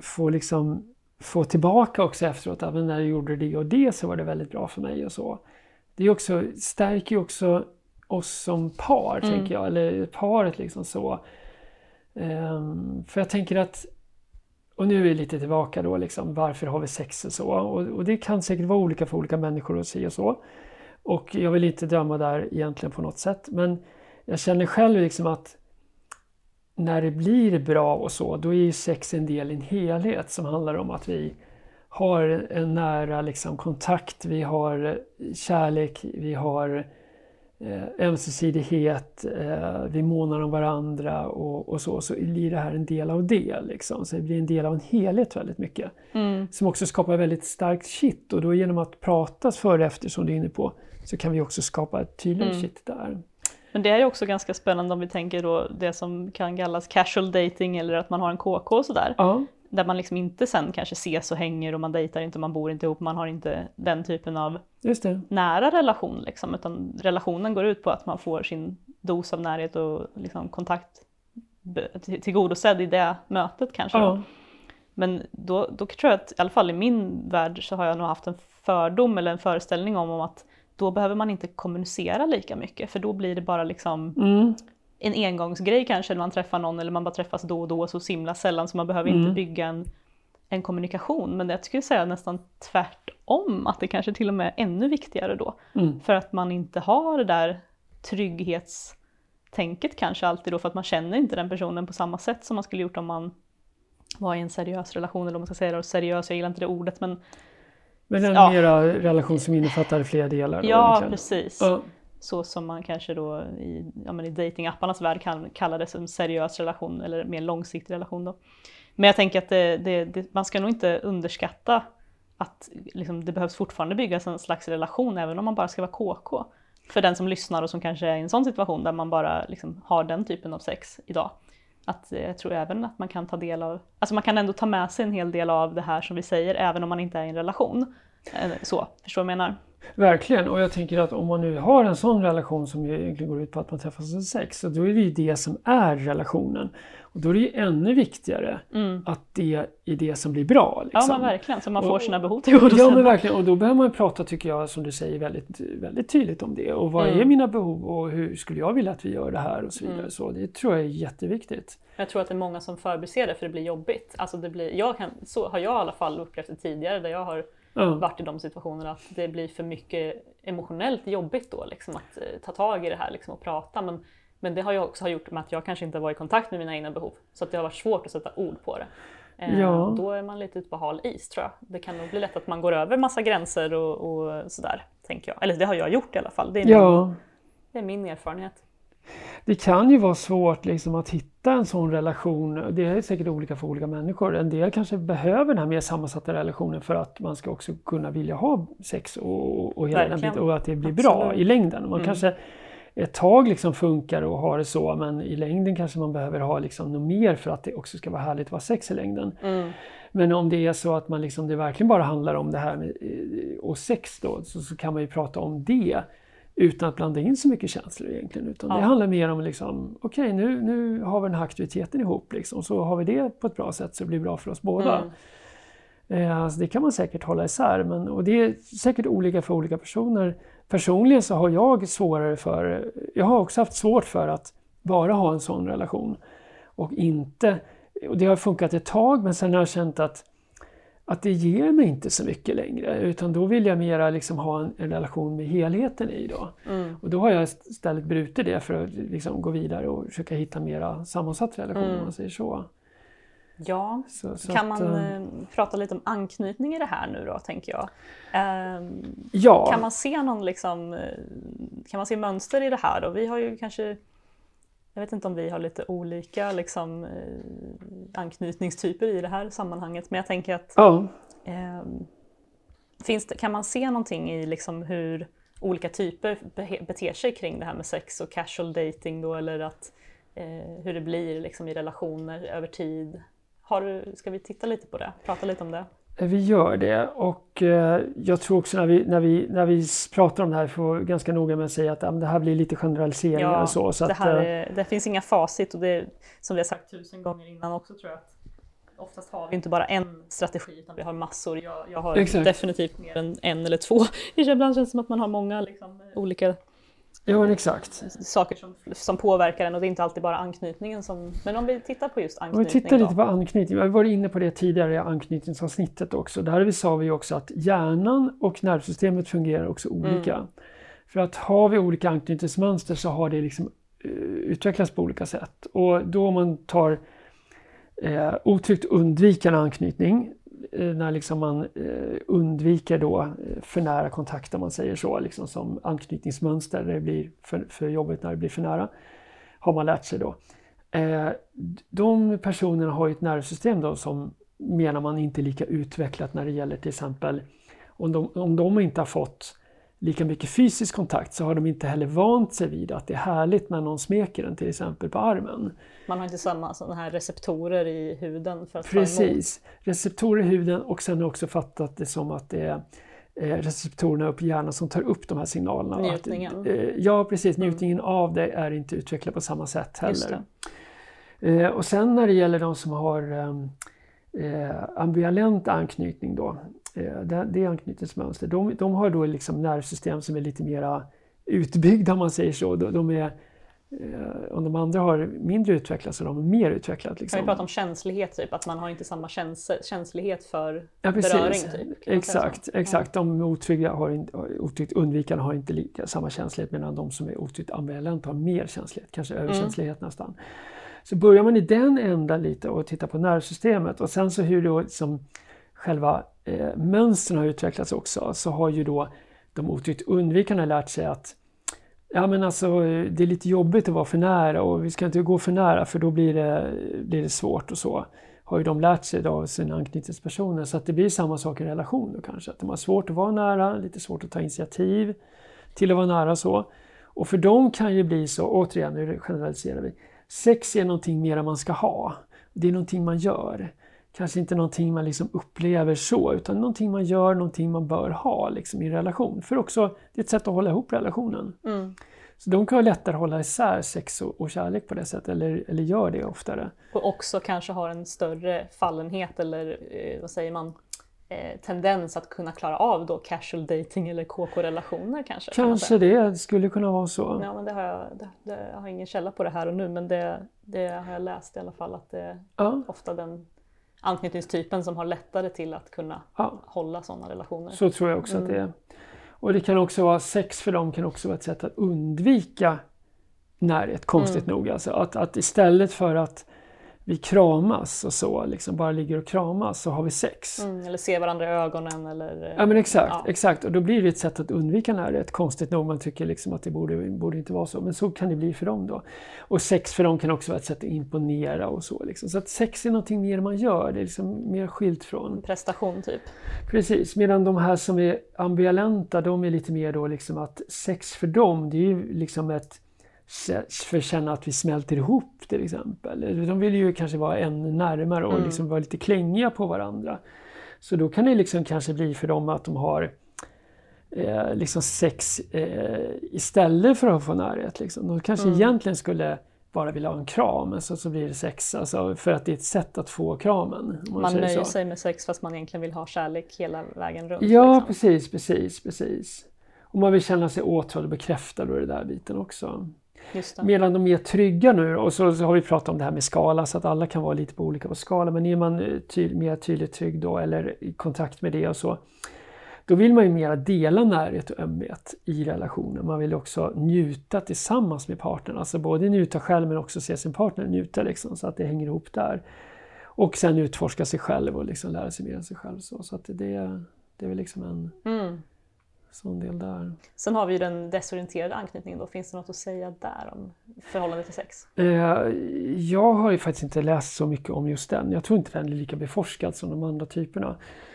få tillbaka också efteråt att när jag gjorde det och det så var det väldigt bra för mig och så. Det är också, stärker ju också oss som par tänker jag, eller paret liksom så. För jag tänker att, och nu är vi lite tillbaka då liksom, varför har vi sex och så, och det kan säkert vara olika för olika människor att se och så. Och jag vill inte döma där egentligen på något sätt, men jag känner själv liksom att när det blir bra och så, då är ju sex en del i en helhet som handlar om att vi har en nära liksom, kontakt, vi har kärlek, vi har ömsesidighet, vi månar om varandra och så blir det här en del av det liksom. Så det blir en del av en helhet väldigt mycket. Som också skapar väldigt starkt shit, och då genom att pratas före och efter som du är inne på så kan vi också skapa ett tydligare shit där. Men det är ju också ganska spännande om vi tänker då det som kan kallas casual dating eller att man har en KK och sådär. Där man liksom inte sen kanske ses och hänger och man dejtar inte, man bor inte ihop, man har inte den typen av nära relation liksom, utan relationen går ut på att man får sin dos av närhet och liksom kontakt tillgodosedd i det mötet kanske. Då. Men då tror jag att i alla fall i min värld så har jag nog haft en fördom eller en föreställning om att då behöver man inte kommunicera lika mycket, för då blir det bara liksom en engångsgrej kanske när man träffar någon, eller man bara träffas då och då så himla sällan, så man behöver inte bygga en kommunikation. Men jag skulle säga nästan tvärtom, att det kanske till och med är ännu viktigare då. För att man inte har det där trygghetstänket kanske alltid då, för att man känner inte den personen på samma sätt som man skulle gjort om man var i en seriös relation, eller om man ska säga det seriös, jag gillar inte det ordet, men en mera relation som innefattar flera delar. Då, ja, precis. Så som man kanske då i datingapparnas värld kan kalla det som seriös relation eller mer långsiktig relation då. Men jag tänker att man ska nog inte underskatta att liksom, det behövs fortfarande byggas en slags relation även om man bara ska vara KK. För den som lyssnar och som kanske är i en sån situation där man bara liksom, har den typen av sex idag. Att jag tror även att man kan ta del av, alltså man kan ändå ta med sig en hel del av det här som vi säger även om man inte är i en relation. Så, förstår du vad jag menar? Verkligen, och jag tänker att om man nu har en sån relation som egentligen går ut på att man träffas för sex, så då är det ju det som är relationen. Och då är det ju ännu viktigare att det är det som blir bra. Liksom. Ja, men verkligen. Så man får sina behov tillgodosedda. Ja, men verkligen. Och då behöver man prata, tycker jag, som du säger, väldigt, väldigt tydligt om det. Och vad är mina behov och hur skulle jag vilja att vi gör det här och så vidare. Så det tror jag är jätteviktigt. Jag tror att det är många som förbiser det för det blir jobbigt. Alltså så har jag i alla fall upplevt det tidigare där jag har varit i de situationerna att det blir för mycket emotionellt jobbigt då liksom, att ta tag i det här liksom, och prata. Men det har jag också gjort med att jag kanske inte var i kontakt med mina egna behov. Så att det har varit svårt att sätta ord på det. Då är man lite ute på hal is, tror jag. Det kan nog bli lätt att man går över massa gränser och sådär, tänker jag. Eller det har jag gjort i alla fall. Det är min erfarenhet. Det kan ju vara svårt liksom, att hitta en sån relation. Det är säkert olika för olika människor. En del kanske behöver den här mer sammansatta relationen för att man ska också kunna vilja ha sex och hela den biten, och att det blir bra i längden. Man kanske ett tag liksom funkar och har det så, men i längden kanske man behöver ha liksom något mer för att det också ska vara härligt att vara sex i längden. Men om det är så att man liksom, det verkligen bara handlar om det här med, och sex då, så kan man ju prata om det utan att blanda in så mycket känslor egentligen. Utan det handlar mer om liksom, okej, nu har vi den här aktiviteten ihop liksom, så har vi det på ett bra sätt så det blir bra för oss båda. Så det kan man säkert hålla isär, och det är säkert olika för olika personer. Personligen så har jag har också haft svårt för att bara ha en sån relation. Och det har funkat ett tag, men sen har jag känt att det ger mig inte så mycket längre. Utan då vill jag mera liksom ha en relation med helheten i då. Och då har jag istället brutit det för att liksom gå vidare och försöka hitta mera sammansatt relation, om man säger så. Ja, så kan man prata lite om anknytning i det här nu då, tänker jag. Kan man se kan man se mönster i det här då? Vi har ju kanske, jag vet inte om vi har lite olika liksom, anknytningstyper i det här sammanhanget, men jag tänker att kan man se någonting i liksom hur olika typer beter sig kring det här med sex och casual dating då, eller att hur det blir liksom, i relationer över tid? Ska vi titta lite på det? Prata lite om det? Vi gör det, och jag tror också när vi pratar om det här får vi ganska noga med att säga att det här blir lite generaliseringar och så. Så det finns inga facit, och det som vi har sagt 1000 gånger innan också, tror jag, att oftast har vi inte bara en strategi utan vi har massor. Jag har definitivt mer än en eller två. Ibland känns det som att man har många liksom, olika saker som påverkar en, och det är inte alltid bara anknytningen men om vi tittar på just anknytning. Om vi tittar lite på anknytning, jag har varit inne på det tidigare i anknytningsavsnittet också. Där sa vi också att hjärnan och nervsystemet fungerar också olika. För att har vi olika anknytningsmönster så har det liksom utvecklats på olika sätt. Och då om man tar otryggt undvikande anknytning, när liksom man undviker då för nära kontakt, om man säger så, liksom som anknytningsmönster, det blir för jobbigt när det blir för nära, har man lärt sig då. De personerna har ju ett nervsystem då som menar man inte är lika utvecklat när det gäller till exempel om de inte har fått lika mycket fysisk kontakt, så har de inte heller vant sig vid att det är härligt när någon smeker den till exempel på armen. Man har inte samma sådana här receptorer i huden för att Precis, receptorer i huden, och sen har också fattat det som att det är receptorerna upp i hjärnan som tar upp de här signalerna. Njutningen. Njutningen av det är inte utvecklad på samma sätt heller. Och sen när det gäller de som har ambivalent anknytning då, det är anknytningsmönster. De har då liksom nervsystem som är lite mera utbyggda, om man säger så. De är, om de andra har mindre utvecklat så de är mer utvecklat. Liksom. Kan vi prata om känslighet, typ? Att man har inte samma känslighet för beröring? Typ, exakt. De otryggt undvikande har inte lika samma känslighet, medan de som är otryggt ambivalenta har mer känslighet, kanske överkänslighet nästan. Så börjar man i den ändan lite och tittar på nervsystemet, och sen så hur då liksom själva mönstren har utvecklats också, så har ju då de otryggt undvikande lärt sig att det är lite jobbigt att vara för nära, och vi ska inte gå för nära för då blir det svårt, och så har ju de lärt sig av sina anknytningspersoner. Så att det blir samma sak i relation då kanske, att de har svårt att vara nära, lite svårt att ta initiativ till att vara nära så. Och för dem kan ju bli så, återigen, nu generaliserar vi, sex är någonting mer man ska ha, det är någonting man gör. Kanske inte någonting man liksom upplever så, utan någonting man gör, någonting man bör ha liksom i relation. För också, det är ett sätt att hålla ihop relationen. Så de kan ha lättare att hålla isär sex och kärlek på det sättet, eller gör det oftare. Och också kanske har en större fallenhet eller vad säger man, tendens att kunna klara av då casual dating eller KK-relationer kanske. Kanske det skulle kunna vara så. Ja, men jag har ingen källa på det här och nu, men det har jag läst i alla fall, att det är ofta den anknytningstypen som har lättare till att kunna hålla sådana relationer. Så tror jag också att det är. Och det kan också vara, sex för dem kan också vara ett sätt att undvika närhet, konstigt nog. Alltså att istället för att vi kramas och så, liksom bara ligger och kramas, så har vi sex. Eller ser varandra i ögonen eller... Ja, men exakt. Och då blir det ett sätt att undvika närhet. Konstigt nog, man tycker liksom att det borde inte vara så. Men så kan det bli för dem då. Och sex för dem kan också vara ett sätt att imponera och så. Liksom. Så att sex är någonting mer man gör. Det är liksom mer skilt från... prestation typ. Precis, medan de här som är ambivalenta, de är lite mer då liksom att sex för dem, det är ju liksom ett... för att känna att vi smälter ihop till exempel. De vill ju kanske vara ännu närmare och liksom vara lite klängiga på varandra. Så då kan det liksom kanske bli för dem att de har liksom sex istället för att få närhet. Liksom. De kanske egentligen skulle bara vilja ha en kram, men så blir det sex. Alltså, för att det är ett sätt att få kramen. Man nöjer sig med sex fast man egentligen vill ha kärlek hela vägen runt. Ja, liksom. precis. Och man vill känna sig åtrådd och bekräftad och det där biten också. Medan de är trygga nu, och så har vi pratat om det här med skala, så att alla kan vara lite på olika på skala, men är man mer tydligt trygg då, eller i kontakt med det och så, då vill man ju mera dela närhet och ömhet i relationen. Man vill också njuta tillsammans med partnern, alltså både njuta själv men också se sin partner njuta liksom, så att det hänger ihop där. Och sen utforska sig själv och liksom lära sig mer än sig själv. Så att det är väl liksom en... sån del där. Sen har vi ju den desorienterade anknytningen då. Finns det något att säga där om förhållande till sex? Jag har ju faktiskt inte läst så mycket om just den. Jag tror inte den är lika beforskad som de andra typerna.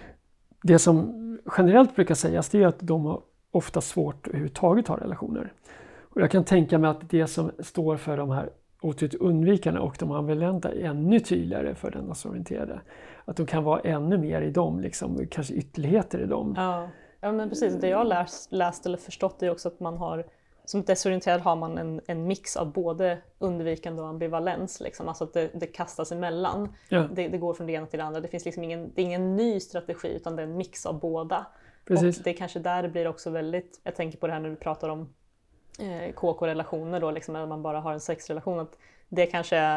Det som generellt brukar sägas, det är att de har ofta svårt att överhuvudtaget ha relationer. Och jag kan tänka mig att det som står för de här otydligt undvikande och de ambivalenta är ännu tydligare för den desorienterade. Att de kan vara ännu mer i dem, liksom, kanske ytterligheter i dem. Ja, men precis. Det jag har läst eller förstått är också att man har, som desorienterad har man en mix av både undvikande och ambivalens. Liksom. Alltså att det kastas emellan. Ja. Det går från det ena till det andra. Det finns liksom det är ingen ny strategi, utan det är en mix av båda. Precis. Och det är kanske där det blir också väldigt, jag tänker på det här när du pratar om KK-relationer då, liksom, när man bara har en sexrelation. Att det kanske är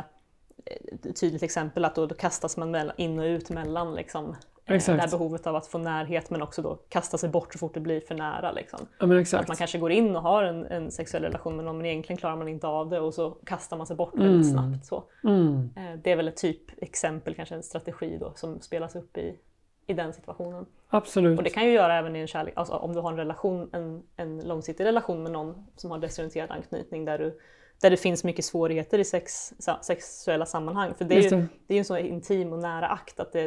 ett tydligt exempel att då kastas man in och ut mellan liksom. Det här behovet av att få närhet, men också då kasta sig bort så fort det blir för nära. Liksom. Ja, men exakt. Att man kanske går in och har en sexuell relation med någon, men egentligen klarar man inte av det och så kastar man sig bort väldigt snabbt. Så. Det är väl ett exempel, kanske en strategi då, som spelas upp i den situationen. Absolut. Och det kan ju göra även i en kärlek, alltså om du har en relation, en långsiktig relation med någon som har desorienterad anknytning där det finns mycket svårigheter i sexuella sammanhang. För det är ju en så intim och nära akt att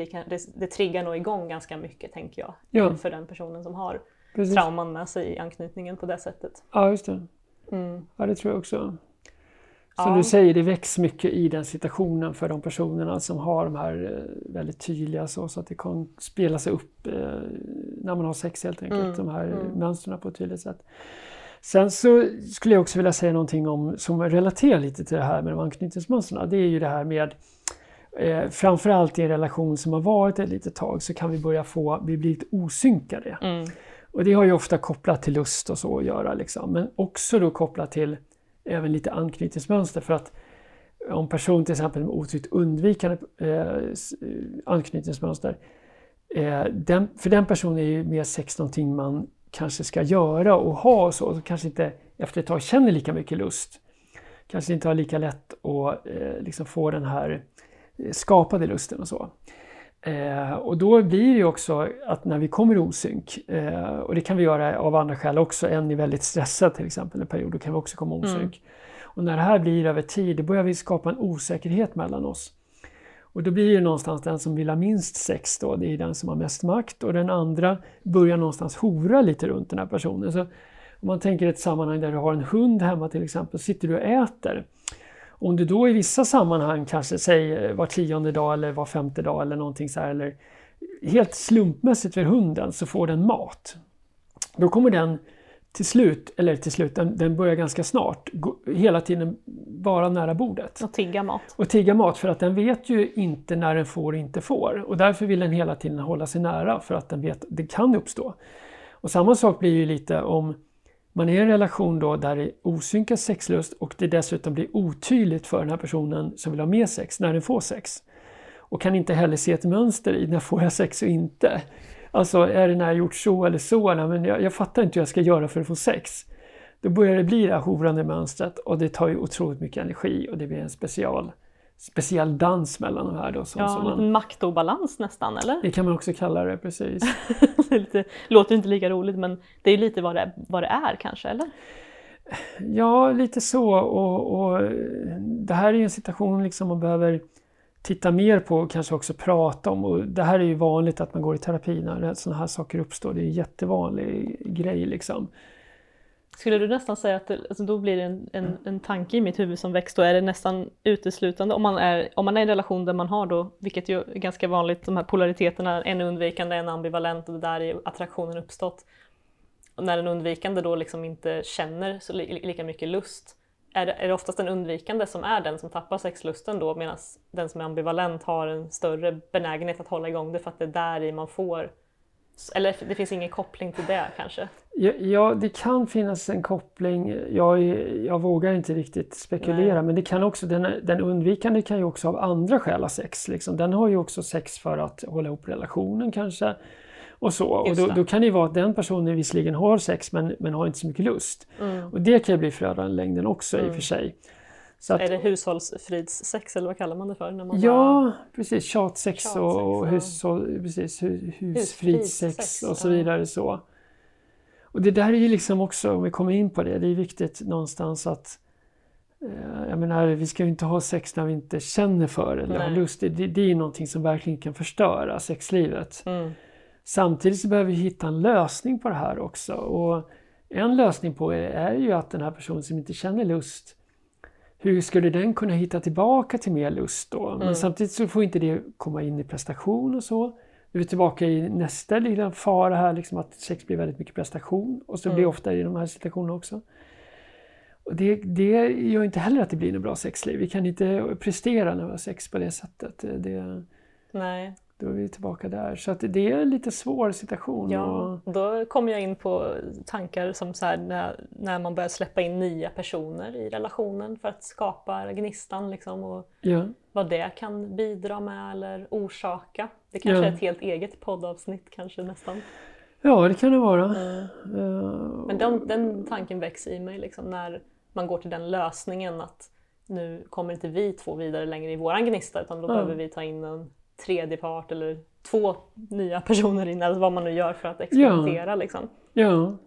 det triggar nog igång ganska mycket, tänker jag. Ja. För den personen som har trauman med sig i anknytningen på det sättet. Ja, just det. Ja, det tror jag också. Som du säger, det väcks mycket i den situationen för de personerna som har de här väldigt tydliga så att det kan spela sig upp när man har sex helt enkelt. De här mönstren på ett tydligt sätt. Sen så skulle jag också vilja säga någonting om, som relaterar lite till det här med de anknytningsmönstren. Det är ju det här med, framförallt i en relation som har varit ett litet tag, så kan vi bli lite osynkade. Och det har ju ofta kopplat till lust och så att göra. Liksom. Men också då kopplat till även lite anknytningsmönster. För att om person till exempel med otydligt undvikande anknytningsmönster, för den personen är ju mer sex någonting man kanske ska göra och ha och så kanske inte efter ett tag känner lika mycket lust. Kanske inte har lika lätt att liksom få den här skapade lusten och så. Och då blir det ju också att när vi kommer i osynk, och det kan vi göra av andra skäl också, en är väldigt stressad till exempel en period, då kan vi också komma osynk. Och när det här blir över tid, då börjar vi skapa en osäkerhet mellan oss. Och då blir det någonstans den som vill ha minst sex då, det är den som har mest makt, och den andra börjar någonstans hora lite runt den här personen. Så om man tänker ett sammanhang där du har en hund hemma till exempel, sitter du och äter. Om du då i vissa sammanhang kanske säger var 10:e dag eller var 5:e dag eller någonting så här, eller helt slumpmässigt för hunden så får den mat. Då kommer den till slut, den börjar ganska snart, hela tiden vara nära bordet. Och tigga mat. För att den vet ju inte när den får och inte får. Och därför vill den hela tiden hålla sig nära för att den vet att det kan uppstå. Och samma sak blir ju lite om man är i en relation då där det osynkas sexlust och det dessutom blir otydligt för den här personen som vill ha mer sex när den får sex. Och kan inte heller se ett mönster i när får jag sex och inte. Alltså är det när jag gjort så eller så, nej, men jag fattar inte hur jag ska göra för att få sex. Då börjar det bli det här hovrande mönstret och det tar ju otroligt mycket energi och det blir en speciell dans mellan de här då. En maktobalans nästan, eller? Det kan man också kalla det, precis. Låter inte lika roligt, men det är lite vad det är kanske, eller? Ja, lite så. Och det här är ju en situation liksom man behöver titta mer på och kanske också prata om. Och det här är ju vanligt att man går i terapi när sådana här saker uppstår. Det är en jättevanlig grej liksom. Skulle du nästan säga att då blir det en tanke i mitt huvud som väcks, då är det nästan uteslutande om man är i en relation där man har då, vilket ju är ganska vanligt, de här polariteterna, en undvikande, en ambivalent, och det där är attraktionen uppstått. Och när den undvikande då liksom inte känner så lika mycket lust, är det oftast den undvikande som är den som tappar sexlusten då, medan den som är ambivalent har en större benägenhet att hålla igång det för att det är där i man får. Eller det finns ingen koppling till det kanske? Ja, det kan finnas en koppling. Jag vågar inte riktigt spekulera. Nej. Men det kan också, den undvikande kan ju också av andra skäl ha sex. Liksom. Den har ju också sex för att hålla ihop relationen kanske. Och så. Och då kan det ju vara att den personen visserligen har sex men har inte så mycket lust. Och det kan ju bli förödande längden också i och för sig. Så att, är det hushållsfridssex eller vad kallar man det för? När man precis. Tjatsex och husfridssex och så vidare. Så. Och det där är ju liksom också, om vi kommer in på det, det är viktigt någonstans att jag menar, vi ska ju inte ha sex när vi inte känner för eller har lust. Det är ju någonting som verkligen kan förstöra sexlivet. Samtidigt så behöver vi hitta en lösning på det här också. Och en lösning på det är ju att den här personen som inte känner lust, hur skulle den kunna hitta tillbaka till mer lust då? Men samtidigt så får inte det komma in i prestation och så. Nu är vi tillbaka i nästa lilla fara här, liksom att sex blir väldigt mycket prestation. Och så blir det ofta i de här situationerna också. Och det gör inte heller att det blir en bra sexliv. Vi kan inte prestera när vi har sex på det sättet. Nej. Då är vi tillbaka där. Så att det är en lite svår situation. Ja, då kommer jag in på tankar som så här, när man börjar släppa in nya personer i relationen för att skapa gnistan liksom, och vad det kan bidra med eller orsaka. Det kanske är ett helt eget poddavsnitt kanske nästan. Ja, det kan det vara. Men den tanken väcks i mig liksom, när man går till den lösningen att nu kommer inte vi två vidare längre i våran gnista, utan då behöver vi ta in en tredje part eller 2 nya personer in, eller vad man nu gör för att experimentera liksom. Ja,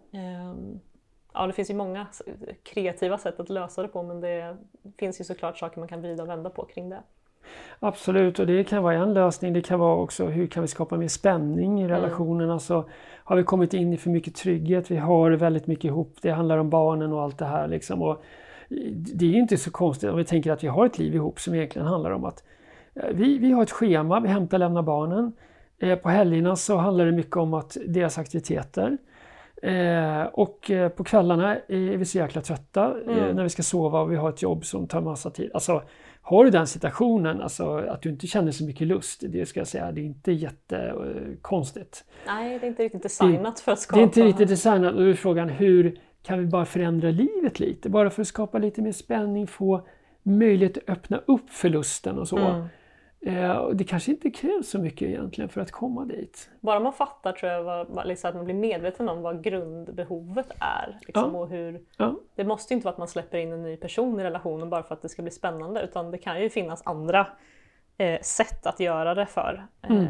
det finns ju många kreativa sätt att lösa det på, men det finns ju såklart saker man kan vrida och vända på kring det. Absolut, och det kan vara en lösning. Det kan vara också hur kan vi skapa mer spänning i relationen. Alltså, har vi kommit in i för mycket trygghet, vi har väldigt mycket ihop, det handlar om barnen och allt det här liksom. Och det är ju inte så konstigt om vi tänker att vi har ett liv ihop som egentligen handlar om att vi har ett schema, vi hämtar och lämnar barnen. På helgerna så handlar det mycket om att deras aktiviteter. Och på kvällarna är vi så jäkla trötta när vi ska sova och vi har ett jobb som tar massa tid. Alltså, har du den situationen, alltså, att du inte känner så mycket lust, det ska jag säga, det är inte jättekonstigt. Nej, det är inte riktigt designat för att skapa. Det är inte riktigt designat, och då är frågan, hur kan vi bara förändra livet lite? Bara för att skapa lite mer spänning, få möjlighet att öppna upp för lusten och så. Det kanske inte krävs så mycket egentligen för att komma dit. Bara man fattar, tror jag, liksom att man blir medveten om vad grundbehovet är. Liksom, och hur, det måste ju inte vara att man släpper in en ny person i relationen bara för att det ska bli spännande, utan det kan ju finnas andra sätt att göra det för.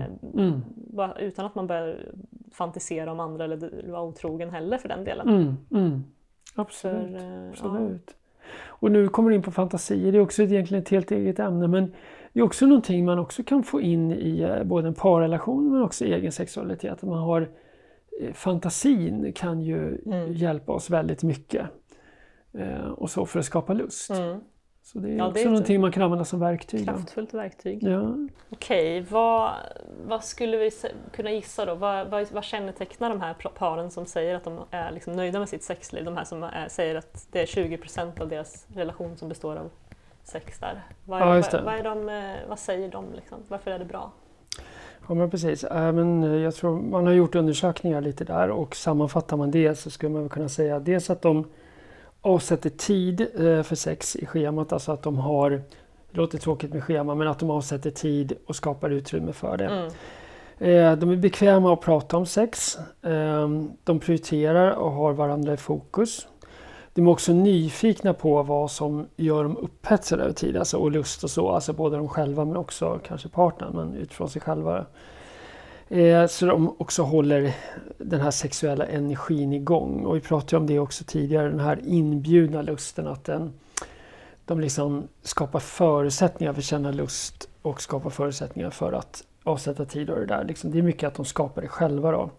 Utan att man börjar fantisera om andra eller vara otrogen heller för den delen. Absolut. Absolut. Och nu kommer det in på fantasier, det är också egentligen ett helt eget ämne, men det är också någonting man också kan få in i både en parrelation men också egen sexualitet. Att man har fantasin kan ju hjälpa oss väldigt mycket och så för att skapa lust. Så det är också någonting man kan använda som verktyg. Kraftfullt verktyg. Ja. Okej, vad skulle vi kunna gissa då? Vad kännetecknar de här paren som säger att de är liksom nöjda med sitt sexliv? De här som säger att det är 20% av deras relation som består av sex där. Vad säger de liksom? Varför är det bra? Ja, men precis. Men jag tror man har gjort undersökningar lite där, och sammanfattar man det så skulle man kunna säga dels att de avsätter tid för sex i schemat, alltså att de har, det låter tråkigt med schema, men att de avsätter tid och skapar utrymme för det. De är bekväma att prata om sex, de prioriterar och har varandra i fokus. De är också nyfikna på vad som gör dem upphetsade över tid, alltså, och lust och så, alltså både de själva men också kanske partnern, men utifrån sig själva. Så de också håller den här sexuella energin igång. Och vi pratade om det också tidigare, den här inbjudna lusten, att de liksom skapar förutsättningar för att känna lust och skapar förutsättningar för att avsätta tid och det där. Liksom, det är mycket att de skapar det själva då.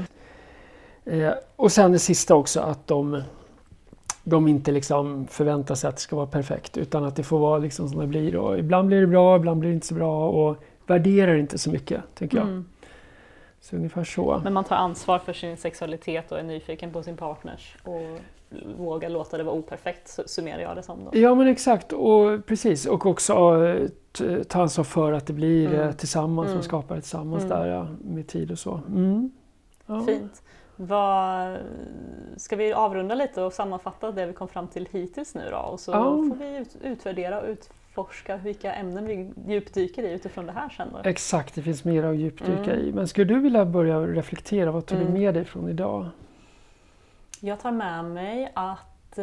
Och sen det sista också, att de inte liksom förväntar sig att det ska vara perfekt, utan att det får vara liksom som det blir. Och ibland blir det bra, ibland blir det inte så bra, och värderar inte så mycket, tycker jag. Så ungefär så. Men man tar ansvar för sin sexualitet och är nyfiken på sin partners och vågar låta det vara operfekt, summerar jag det som då. Ja, men exakt, och precis, och också ta ansvar för att det blir tillsammans, som skapar det tillsammans där, med tid och så. Ja. Fint. Ska vi avrunda lite och sammanfatta det vi kom fram till hittills nu då, och så får vi utvärdera och utforska vilka ämnen vi djupdyker i utifrån det här sen då. Exakt, det finns mer att djupdyka i. Men skulle du vilja börja reflektera, vad tar du med dig från idag? Jag tar med mig att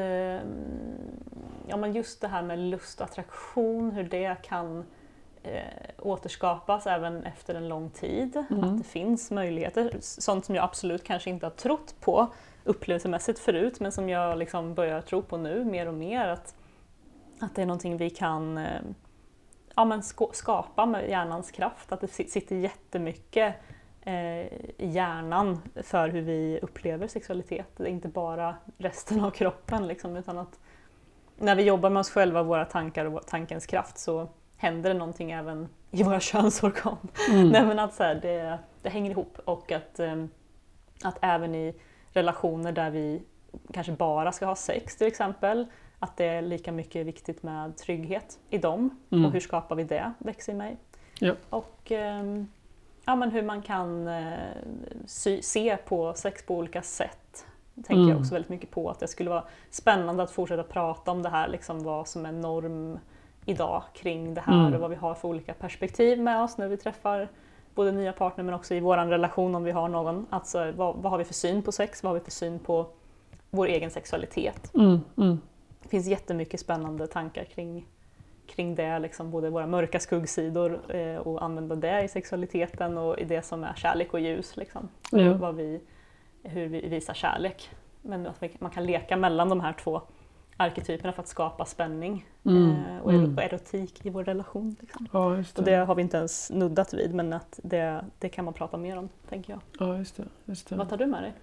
men just det här med lust och attraktion, hur det kan återskapas även efter en lång tid. Att det finns möjligheter, sånt som jag absolut kanske inte har trott på upplevelsemässigt förut, men som jag liksom börjar tro på nu mer och mer, att det är någonting vi kan skapa med hjärnans kraft, att det sitter jättemycket i hjärnan för hur vi upplever sexualitet. Det är inte bara resten av kroppen liksom, utan att när vi jobbar med oss själva, våra tankar och tankens kraft, så händer det någonting även i våra könsorgan. Nej, men att så här, det hänger ihop, och att även i relationer där vi kanske bara ska ha sex till exempel, att det är lika mycket viktigt med trygghet i dem. Och hur skapar vi det, växer i mig. Ja. Och men hur man kan se på sex på olika sätt. Tänker jag också väldigt mycket på, att det skulle vara spännande att fortsätta prata om det här, liksom vad som är norm idag kring det här och vad vi har för olika perspektiv med oss när vi träffar både nya partner men också i vår relation, om vi har någon. Alltså, vad har vi för syn på sex? Vad har vi för syn på vår egen sexualitet? Det finns jättemycket spännande tankar kring det, liksom både våra mörka skuggsidor och använda det i sexualiteten och i det som är kärlek och ljus. Liksom. Hur vi visar kärlek. Men att man kan leka mellan de här två arketyperna för att skapa spänning och erotik i vår relation. Liksom. Ja, just det. Och det har vi inte ens nuddat vid, men att det kan man prata mer om, tänker jag. Ja, just det. Vad tar du med dig?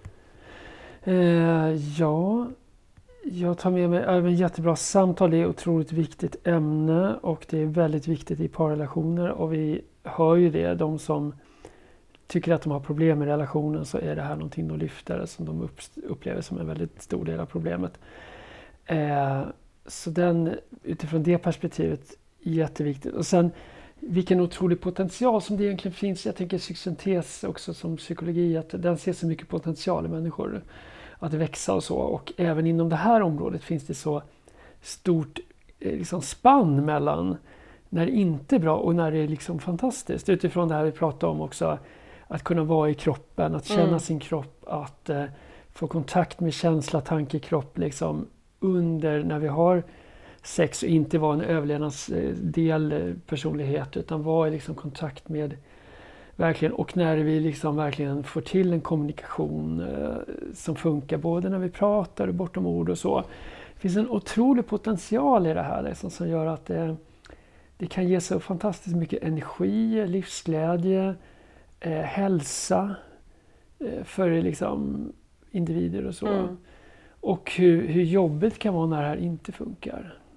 Jag tar med mig även jättebra samtal. Det är ett otroligt viktigt ämne, och det är väldigt viktigt i parrelationer, och vi hör ju det. De som tycker att de har problem med relationen, så är det här någonting de lyfter, som de upplever som en väldigt stor del av problemet. Så utifrån det perspektivet är jätteviktigt. Och sen vilken otrolig potential som det egentligen finns. Jag tänker sexualitet också som psykologi, att den ser så mycket potential i människor att växa och så. Och även inom det här området finns det så stort liksom spann mellan när det inte är bra och när det är liksom fantastiskt. Utifrån det här vi pratar om också, att kunna vara i kroppen, att känna sin kropp, att få kontakt med känsla, tanke, kropp liksom under när vi har sex, och inte vara en överlevnadsdel personlighet, utan vara i liksom kontakt med verkligen, och när vi liksom verkligen får till en kommunikation som funkar både när vi pratar och bortom ord och så. Det finns en otrolig potential i det här liksom, som gör att det kan ge så fantastiskt mycket energi, livsglädje, hälsa för liksom individer och så. Och hur jobbigt kan vara när det här inte funkar.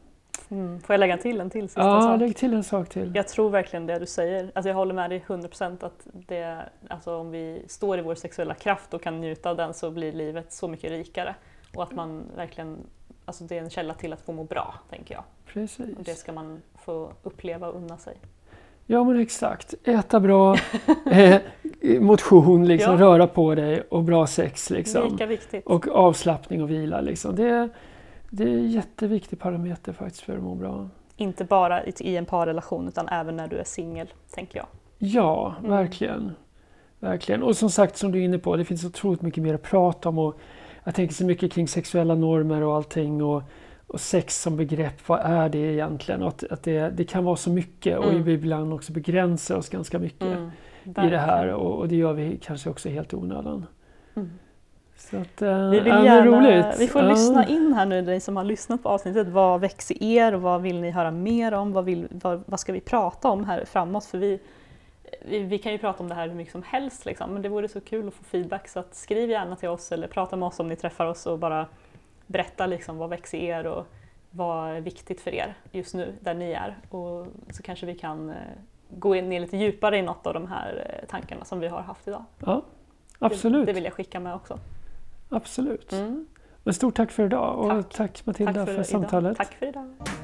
Får jag lägga till en till sista sak? Ja, lägg till en sak till. Jag tror verkligen det du säger. Alltså jag håller med dig 100% att alltså om vi står i vår sexuella kraft och kan njuta av den så blir livet så mycket rikare. Och att man verkligen, alltså det är en källa till att få må bra, tänker jag. Precis. Och det ska man få uppleva och unna sig. Ja, men exakt. Äta bra, motion, liksom, röra på dig och bra sex. Liksom. Lika viktigt. Och avslappning och vila. Liksom. Det är en jätteviktig parameter faktiskt för att må bra. Inte bara i en parrelation utan även när du är singel, tänker jag. Ja, verkligen. Verkligen. Och som sagt, som du är inne på, det finns otroligt mycket mer att prata om. Och jag tänker så mycket kring sexuella normer och allting. Och sex som begrepp, vad är det egentligen? Och att det kan vara så mycket och vi ibland också begränsar oss ganska mycket i det här. Och det gör vi kanske också helt onödan. Så att, vi vill gärna, vi får lyssna in här nu, ni som har lyssnat på avsnittet. Vad växer er och vad vill ni höra mer om? Vad ska vi prata om här framåt? För vi kan ju prata om det här hur mycket som helst liksom, men det vore så kul att få feedback, så att skriv gärna till oss eller prata med oss om ni träffar oss och bara berätta liksom vad växer er och vad är viktigt för er just nu där ni är. Och så kanske vi kan gå ner lite djupare i något av de här tankarna som vi har haft idag. Ja, absolut. Det vill jag skicka med också. Absolut. Men stort tack för idag och tack Matilda för samtalet. Tack för idag.